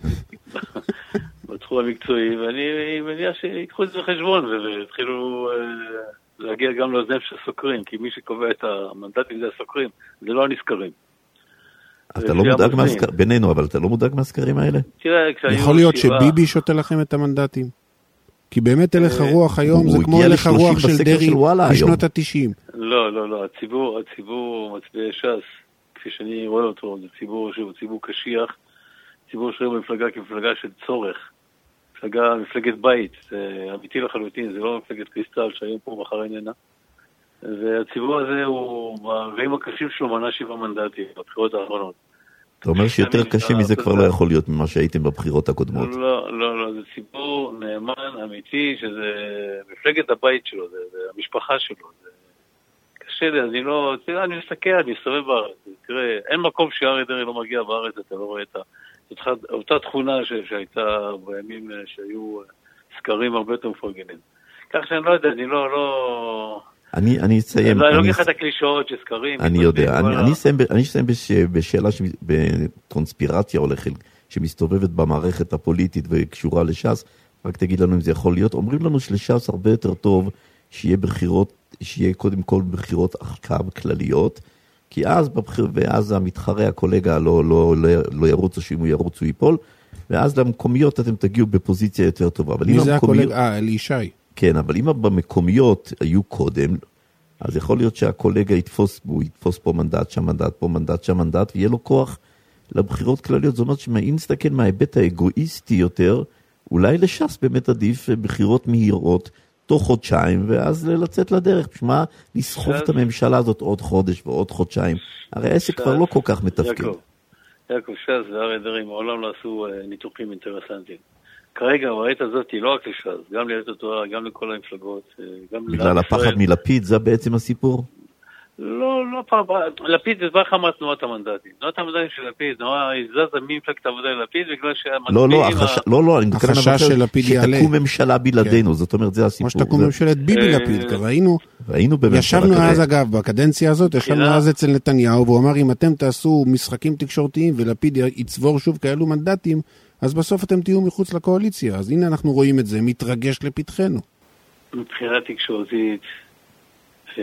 [SPEAKER 14] בתחום המקצועי, ואני מניח שיקחו את זה בחשבון, והתחילו להגיע גם לאוזניהם של סוקרים, כי מי שקובע את המנדטים זה הסוקרים, זה לא הנזכרים.
[SPEAKER 2] אתה לא מודאג בינינו, אבל אתה לא מודאג מהסקרים האלה?
[SPEAKER 3] יכול להיות שביבי שותה לכם את המנדטים. כי באמת הלך הרוח היום זה כמו הלך הרוח של דרי בשנות ה-90.
[SPEAKER 14] לא, הציבור מצביעי ש"ס, כפי שאני רואה אותו, זה ציבור שהוא ציבור קשיח, ציבור שרואה במפלגה כמפלגה של צורך, מפלגת בית, זה אמיתי לחלוטין, זה לא מפלגת קריסטל שהיום פה מחר איננה, והציבור הזה הוא ברגעים הקשים שלו מנה 7 מנדטים בבחירות האחרונות.
[SPEAKER 2] אתה אומר שיותר קשה מזה כבר לא יכול להיות ממה שהייתם בבחירות הקודמות.
[SPEAKER 14] לא, זה ציבור נאמן, אמיתי, שזה מפלגת הבית שלו, זה המשפחה שלו, זה קשה לי, אני מסתכל, אני מסתובב בארץ, תראה, אין מקום שאריה דרעי לא מגיע בארץ, אתה לא רואה את אותה תכונה שהייתה בימים שהיו סקרים הרבה יותר מפרגנים. כך שאני לא יודע,
[SPEAKER 2] אני אסיים.
[SPEAKER 14] אני לא אגיד לך את הקלישאות שסקרים.
[SPEAKER 2] אני יודע. אני אסיים בשאלה בקונספירציה הולכת, שמסתובבת במערכת הפוליטית וקשורה לש"ס. רק תגיד לנו אם זה יכול להיות. אומרים לנו שלש"ס הרבה יותר טוב שיהיה קודם כל בחירות עקב כלליות, כי ואז המתחרה, הקולגה לא ירוץ, או שאם הוא ירוץ הוא ייפול, ואז למקומיות אתם תגיעו בפוזיציה יותר טובה.
[SPEAKER 3] מי זה הקולגה? אלישי.
[SPEAKER 2] כן, אבל אם במקומיות היו קודם, אז יכול להיות שהקולגה יתפוס פה מנדט, שם מנדט, פה מנדט, שם מנדט, ויהיה לו כוח לבחירות כלליות. זאת אומרת שאם נסתכל מההיבט האגואיסטי יותר, אולי לש"ס באמת עדיף בחירות מהירות, תוך חודשיים, ואז לצאת לדרך. בשמה לסחוב את הממשלה הזאת עוד חודש ועוד חודשיים. הרי העסק כבר לא כל כך מתפקד.
[SPEAKER 14] יעקב, ש"ס ואריה דרעי מעולם לא עשו ניתוחים אינטרסנטיים. כרגע, בעת הזאת היא לא רק לש"ס, גם ליהדות התורה, גם לכל המפלגות.
[SPEAKER 2] בגלל הפחד מלפיד, זה בעצם הסיפור?
[SPEAKER 14] לא, לפיד זה ברכה מהתנועת המנדטים. תנועת המנדטים של לפיד, היא זזה ממפלגת העבודה ללפיד, בגלל שהמצביעים...
[SPEAKER 2] לא, אני מתכוון שתקום ממשלה בלעדינו, זאת אומרת, זה הסיפור.
[SPEAKER 3] כמו שתקום ממשלת ביבי לפיד, ישבנו אז אגב, בקדנציה הזאת, ישבנו אז אצל נתניהו, והוא אמר, אם אתם תעשו משחקים תקשורתיים, ולפיד יצבור שוב כאלו מנדטים, אז בסוף אתם תהיו מחוץ לקואליציה. אז הנה אנחנו רואים את זה, מתרגש לפתחנו.
[SPEAKER 14] מבחינה תקשורתית, אתה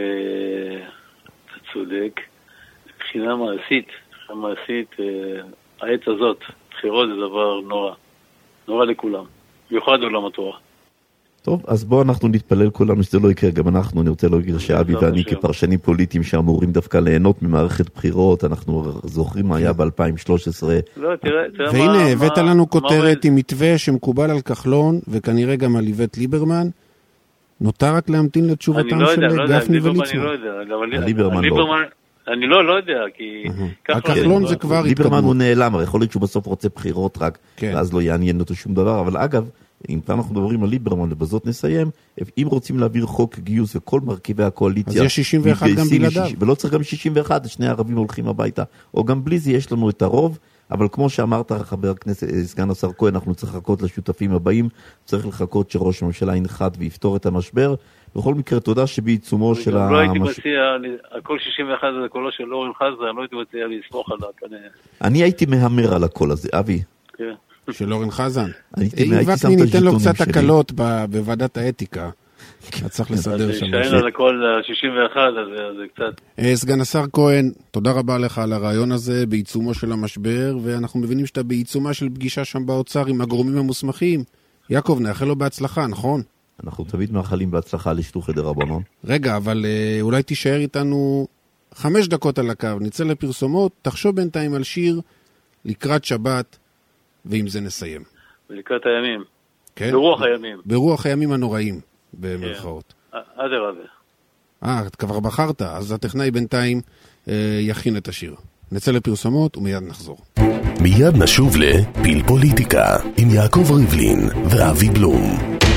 [SPEAKER 14] צודק. מבחינה מעשית, העת הזאת, בחירות זה דבר נורא לכולם. במיוחד עולם התורה.
[SPEAKER 2] טוב, אז בואו אנחנו נתפלל כולנו שזה לא יקרה, גם אני רוצה להגיד שאבי ואני כפרשנים פוליטיים שאמורים דווקא ליהנות ממערכת בחירות, אנחנו זוכרים מה היה ב-2013.
[SPEAKER 14] לא, תראה
[SPEAKER 3] והנה, הבאת לנו כותרת עם מתווה שמקובל על כחלון, וכנראה גם על איווט ליברמן, נותר רק להמתין לתשובתם של גפני וליצמן.
[SPEAKER 2] ליברמן לא.
[SPEAKER 14] אני לא יודע, כי...
[SPEAKER 3] הכחלון זה כבר
[SPEAKER 2] ליברמן הוא נעלם, הרי יכול להיות שהוא בסוף רוצה בחירות רק, ואז לא יעניין אותו שום דבר, אבל אגב, אם פעם אנחנו מדברים על ליברמן, ובזאת נסיים, אם רוצים להעביר חוק גיוס וכל מרכיבי הקואליציה...
[SPEAKER 3] אז יש 61 גם בלעדיו.
[SPEAKER 2] ולא צריך גם 61, שני הערבים הולכים הביתה, או גם בלי זה יש לנו את הרוב, אבל כמו שאמרת חבר הכנסת, סגן השר כהן, אנחנו צריך לחכות לשותפים הבאים, צריך לחכות שראש הממשלה ינחת ויפתור את המשבר. בכל מקרה, תודה שבעיצומו של
[SPEAKER 14] לא הייתי מציע, הכל 61 זה קולו של אורן חזן, לא הייתי מציע לסמוך עליו.
[SPEAKER 2] אני הייתי מהמר על הקול הזה, אבי.
[SPEAKER 14] כן.
[SPEAKER 3] של אורן חזן.
[SPEAKER 2] הייתי
[SPEAKER 3] וקנין ניתן לו קצת הקלות בוועדת האתיקה. צריך לסדר שם.
[SPEAKER 14] שאין על הכל 61, אז זה קצת.
[SPEAKER 3] סגן השר כהן, תודה רבה לך על הרעיון הזה בעיצומו של המשבר, ואנחנו מבינים שאתה בעיצומה של פגישה שם באוצר עם הגורמים המוסמכים. יעקב, נאחל לו בהצלחה, נכון?
[SPEAKER 2] אנחנו תמיד מאחלים בהצלחה לשלוחי דרבנן.
[SPEAKER 3] רגע, אבל אולי תישאר איתנו 5 דקות על הקו, נצא לפרסומות, תחשוב בינתיים על שיר לקראת שבת, ועם זה נסיים.
[SPEAKER 14] ולקראת הימים.
[SPEAKER 3] כן?
[SPEAKER 14] ברוח הימים.
[SPEAKER 3] ברוח הימים הנוראים, במרכאות.
[SPEAKER 14] עד הרבה.
[SPEAKER 3] את כבר בחרת, אז הטכנאי בינתיים יכין את השיר. נצא לפרסומות ומיד נחזור.
[SPEAKER 1] מיד נשוב לפיל פוליטיקה עם יעקב ריבלין ואבי בלום.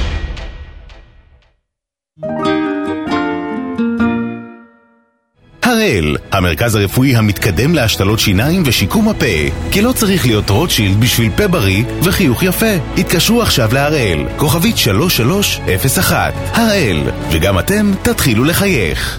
[SPEAKER 1] הראל, המרכז הרפואי המתקדם להשתלות שיניים ושיקום הפה, כי לא צריך להיות רוטשילד בשביל פה בריא וחיוך יפה. התקשרו עכשיו להראל, כוכבית 3301. הראל, וגם אתם תתחילו לחייך.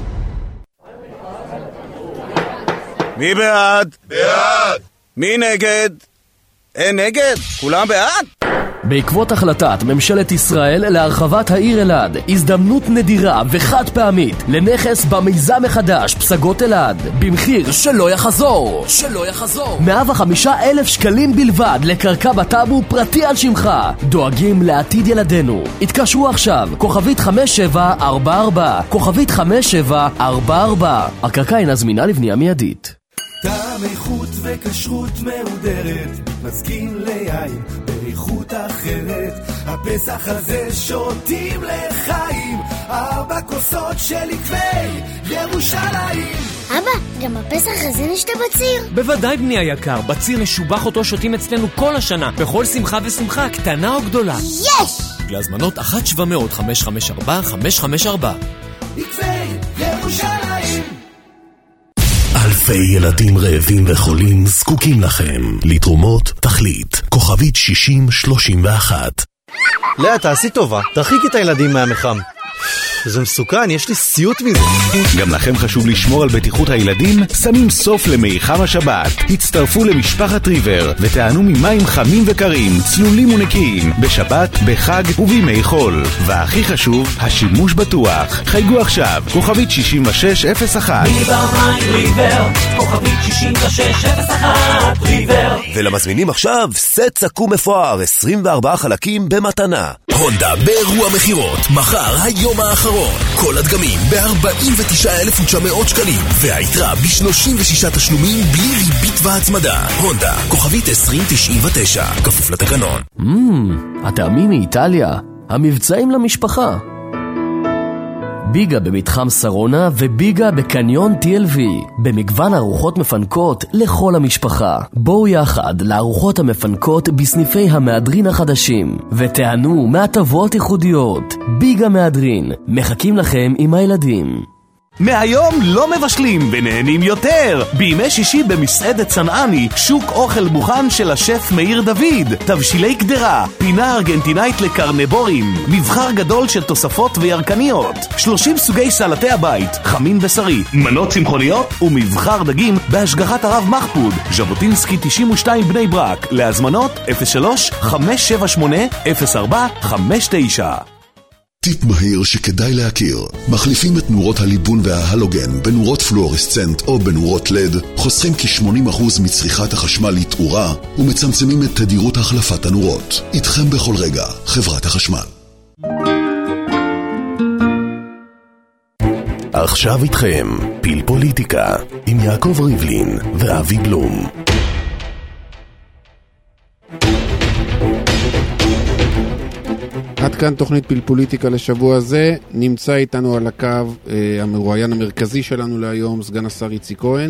[SPEAKER 15] מי בעד? בעד. מי נגד? אין נגד? כולם בעד?
[SPEAKER 16] בעקבות החלטת ממשלת ישראל להרחבת העיר אלעד, הזדמנות נדירה וחד פעמית לנכס במיזם מחדש פסגות אלעד, במחיר שלא יחזור. 105,000 שקלים בלבד לקרקע בטאבו פרטי על שמך. דואגים לעתיד ילדינו. התקשרו עכשיו, כוכבית 5744, כוכבית 5744. הקרקע אינה זמינה לבנייה מיידית.
[SPEAKER 11] טעם איכות וכשרות מהודרת, מתמזגים ליין באיכות אחרת. הפסח הזה שותים לחיים, 4 כוסות של עקבי ירושלים.
[SPEAKER 8] אבא, גם הפסח הזה נשתה בציר?
[SPEAKER 17] בוודאי בני היקר, בציר משובח אותו שותים אצלנו כל השנה, בכל שמחה ושמחה, קטנה או גדולה.
[SPEAKER 8] יש!
[SPEAKER 17] להזמנות 1-700-554-554.
[SPEAKER 11] עקבי ירושלים.
[SPEAKER 1] אלפי ילדים רעבים וחולים זקוקים לכם. לתרומות תחליט, כוכבית 6031.
[SPEAKER 18] לאה, תעשי טובה, תרחיק את הילדים מהמחם. זה מסוכן, יש לי סיוט מזה.
[SPEAKER 10] גם לכם חשוב לשמור על בטיחות הילדים? שמים סוף למיחם השבת. הצטרפו למשפחת ריבר ותענו ממים חמים וקרים, צלולים ונקיים, בשבת, בחג ובימי חול. והכי חשוב, השימוש בטוח. חייגו עכשיו, כוכבית 6601.
[SPEAKER 11] ריבר, כוכבית 6601, ריבר.
[SPEAKER 1] ולמזמינים עכשיו, סט סכו"ם מפואר, 24 חלקים במתנה. הונדה באירוע מחירות, מחר היום האחרון. כל הדגמים ב-49,900 שקלים, והיתרה ב-36 תשלומים בלי ריבית והצמדה. הונדה, כוכבית 2099, כפוף לתקנון.
[SPEAKER 16] הטעמים מאיטליה, המבצעים למשפחה. ביגה במתחם סרונה וביגה בקניון TLV, במגוון ארוחות מפנקות לכל המשפחה. בואו יחד לארוחות המפנקות בסניפי המהדרין החדשים ותענו מהטבות ייחודיות. ביגה מהדרין, מחכים לכם עם הילדים.
[SPEAKER 10] מהיום לא מבשלים ונהנים יותר. בימי שישי במסעדת צנעני, שוק אוכל מוכן של השף מאיר דוד. תבשילי קדרה, פינה ארגנטינאית לקרנבורים, מבחר גדול של תוספות וירקניות, 30 סוגי סלטי הבית, חמין בשרי, מנות צמחוניות ומבחר דגים בהשגחת הרב מחפוד. ז'בוטינסקי 92 בני ברק. להזמנות 03-578-0459.
[SPEAKER 19] טיפ מהיר שכדאי להכיר. מחליפים את נורות הליבון וההלוגן בנורות פלואורסצנט או בנורות לד, חוסכים כ-80% מצריכת החשמל לתאורה ומצמצמים את תדירות החלפת הנורות. איתכם בכל רגע, חברת החשמל.
[SPEAKER 1] עכשיו איתכם, פיל פוליטיקה עם יעקב ריבלין ואבי בלום.
[SPEAKER 3] עד כאן תוכנית פיל פוליטיקה לשבוע הזה. נמצא איתנו על הקו המרואיין המרכזי שלנו להיום, סגן השר איציק כהן.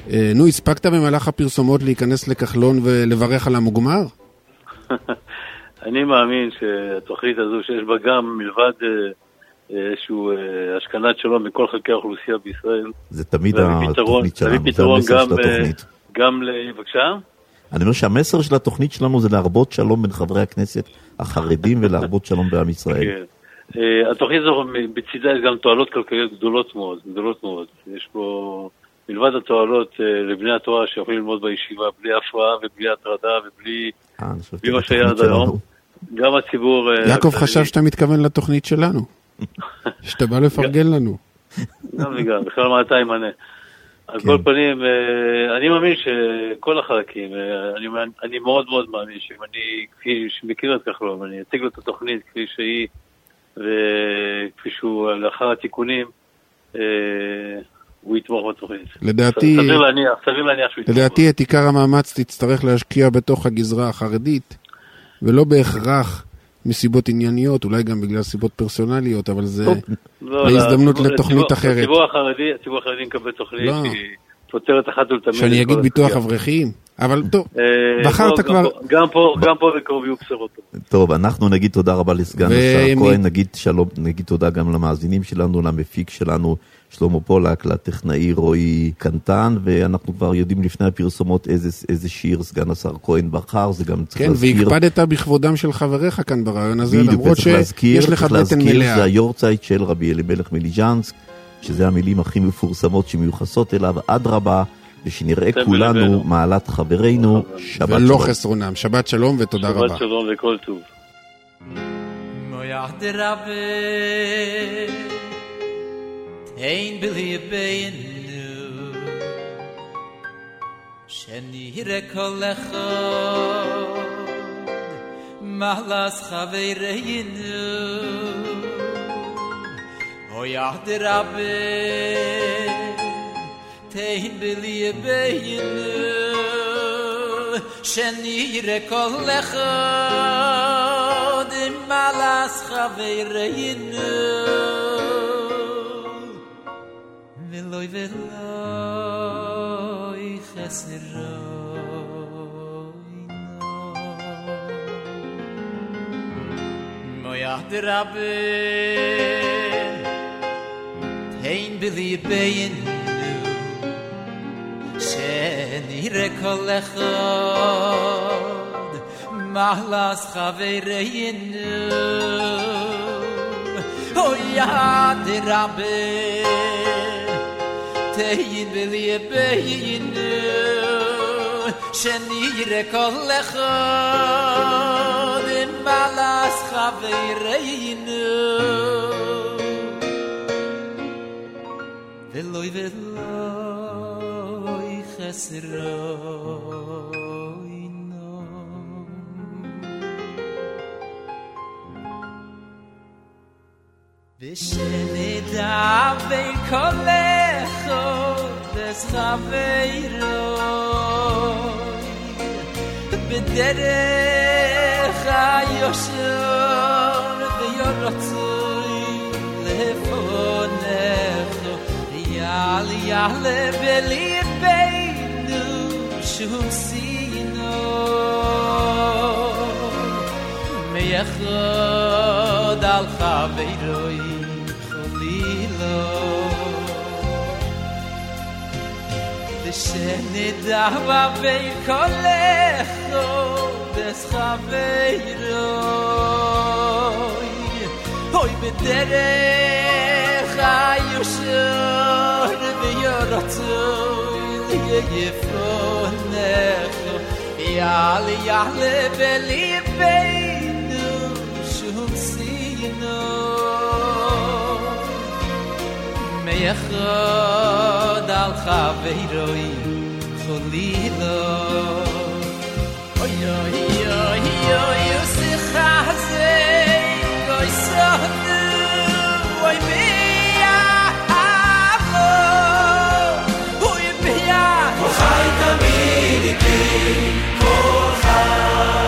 [SPEAKER 3] הספקת במהלך הפרסומות להיכנס לכחלון ולברך על המוגמר?
[SPEAKER 14] אני מאמין שהתוכנית הזו שיש בה גם מלבד איזשהו השכנת שלום בכל חלקי האוכלוסייה בישראל.
[SPEAKER 2] זה תמיד התוכנית שלנו, זה המסר של התוכנית.
[SPEAKER 14] גם בבקשה?
[SPEAKER 2] אני אומר שהמסר של התוכנית שלנו זה להרבות שלום בין חברי הכנסת החרדים ולהרבות שלום בעם ישראל.
[SPEAKER 14] כן. התוכנית הזו בצידה יש גם תועלות כלכליות גדולות מאוד. יש פה מלבד התועלות לבני התורה שיכולים ללמוד בישיבה בלי הפרעה ובלי הטרדה ובלי מה שהיה עד היום. גם הציבור...
[SPEAKER 3] יעקב חשב שאתה מתכוון לתוכנית שלנו. שאתה בא לפרגן לנו.
[SPEAKER 14] גם, בכלל מה אתה ימנה. על כל פנים, אני מאמין שכל החלקים, אני מאוד מאוד מאמין שאם אני, כפי שמכיר את כחלון, אני אציג לו את התוכנית כפי שהיא, וכפי שהוא לאחר התיקונים, הוא יתמוך בתוכנית.
[SPEAKER 3] לדעתי,
[SPEAKER 14] סביר להניח שהוא יתמוך.
[SPEAKER 3] לדעתי את עיקר המאמץ תצטרך להשקיע בתוך הגזרה החרדית, ולא בהכרח מסיבות ענייניות, אולי גם בגלל סיבות פרסונליות, אבל זה להזדמנות לתוכנית אחרת.
[SPEAKER 14] הציבור החרדי מקבל תוכנית שהיא פותרת אחת ולתמיד.
[SPEAKER 3] שאני אגיד ביטוח אברכים, אבל טוב, בחרת כבר...
[SPEAKER 14] גם פה בקרוב יהיו בשורות.
[SPEAKER 2] טוב, אנחנו נגיד תודה רבה לסגן השר כהן, נגיד תודה גם למאזינים שלנו, למפיק שלנו, שלמה פולק, לטכנאי רועי קנטן, ואנחנו כבר יודעים לפני הפרסומות איזה שיר סגן השר כהן בחר, זה גם צריך להזכיר.
[SPEAKER 3] כן, והקפדת בכבודם של חבריך כאן ברעיון הזה, למרות שיש לך בטן מלאה.
[SPEAKER 2] זה היורצייט של רבי אלימלך מליז'נסק, שזה המילים הכי מפורסמות שמיוחסות אליו, עד רבה, ושנראה כולנו מעלת חברינו, שבת שלום.
[SPEAKER 3] ולא חסרונם, שבת שלום ותודה רבה.
[SPEAKER 14] שבת שלום וכל טוב.
[SPEAKER 20] Ein beliebenu Shenire kolechod Mahlas chavereinu Oyad rabbe Ein beliebenu Shenire kolechod Mahlas chavereinu Veloy veloy chesroino Moyad rabbe Tein belibeinu Shenire kol echad Mahlas chavereinu Moyad rabbe Tein belibeinu Shenire kol echad Mahlas chavereinu Veloy veloy chesroino V'shenida v'kolecho des chaveiroi B'derech ha'yoshor v'yorotzoi lefonecho Yale belibeinu shum sino Meyachod al chaveiroi cholilo V'shenida v'avei kolecho des chaveiroi Hoi b'derech ha'yoshor v'yorotzoi yefonecho Yale belibeinu shum sino Meyachod al chaveiroi cholilo Oy oy oy oy usichazei goy sohnu oy miyavo oy miyavo Kol chai tamid iti kol chai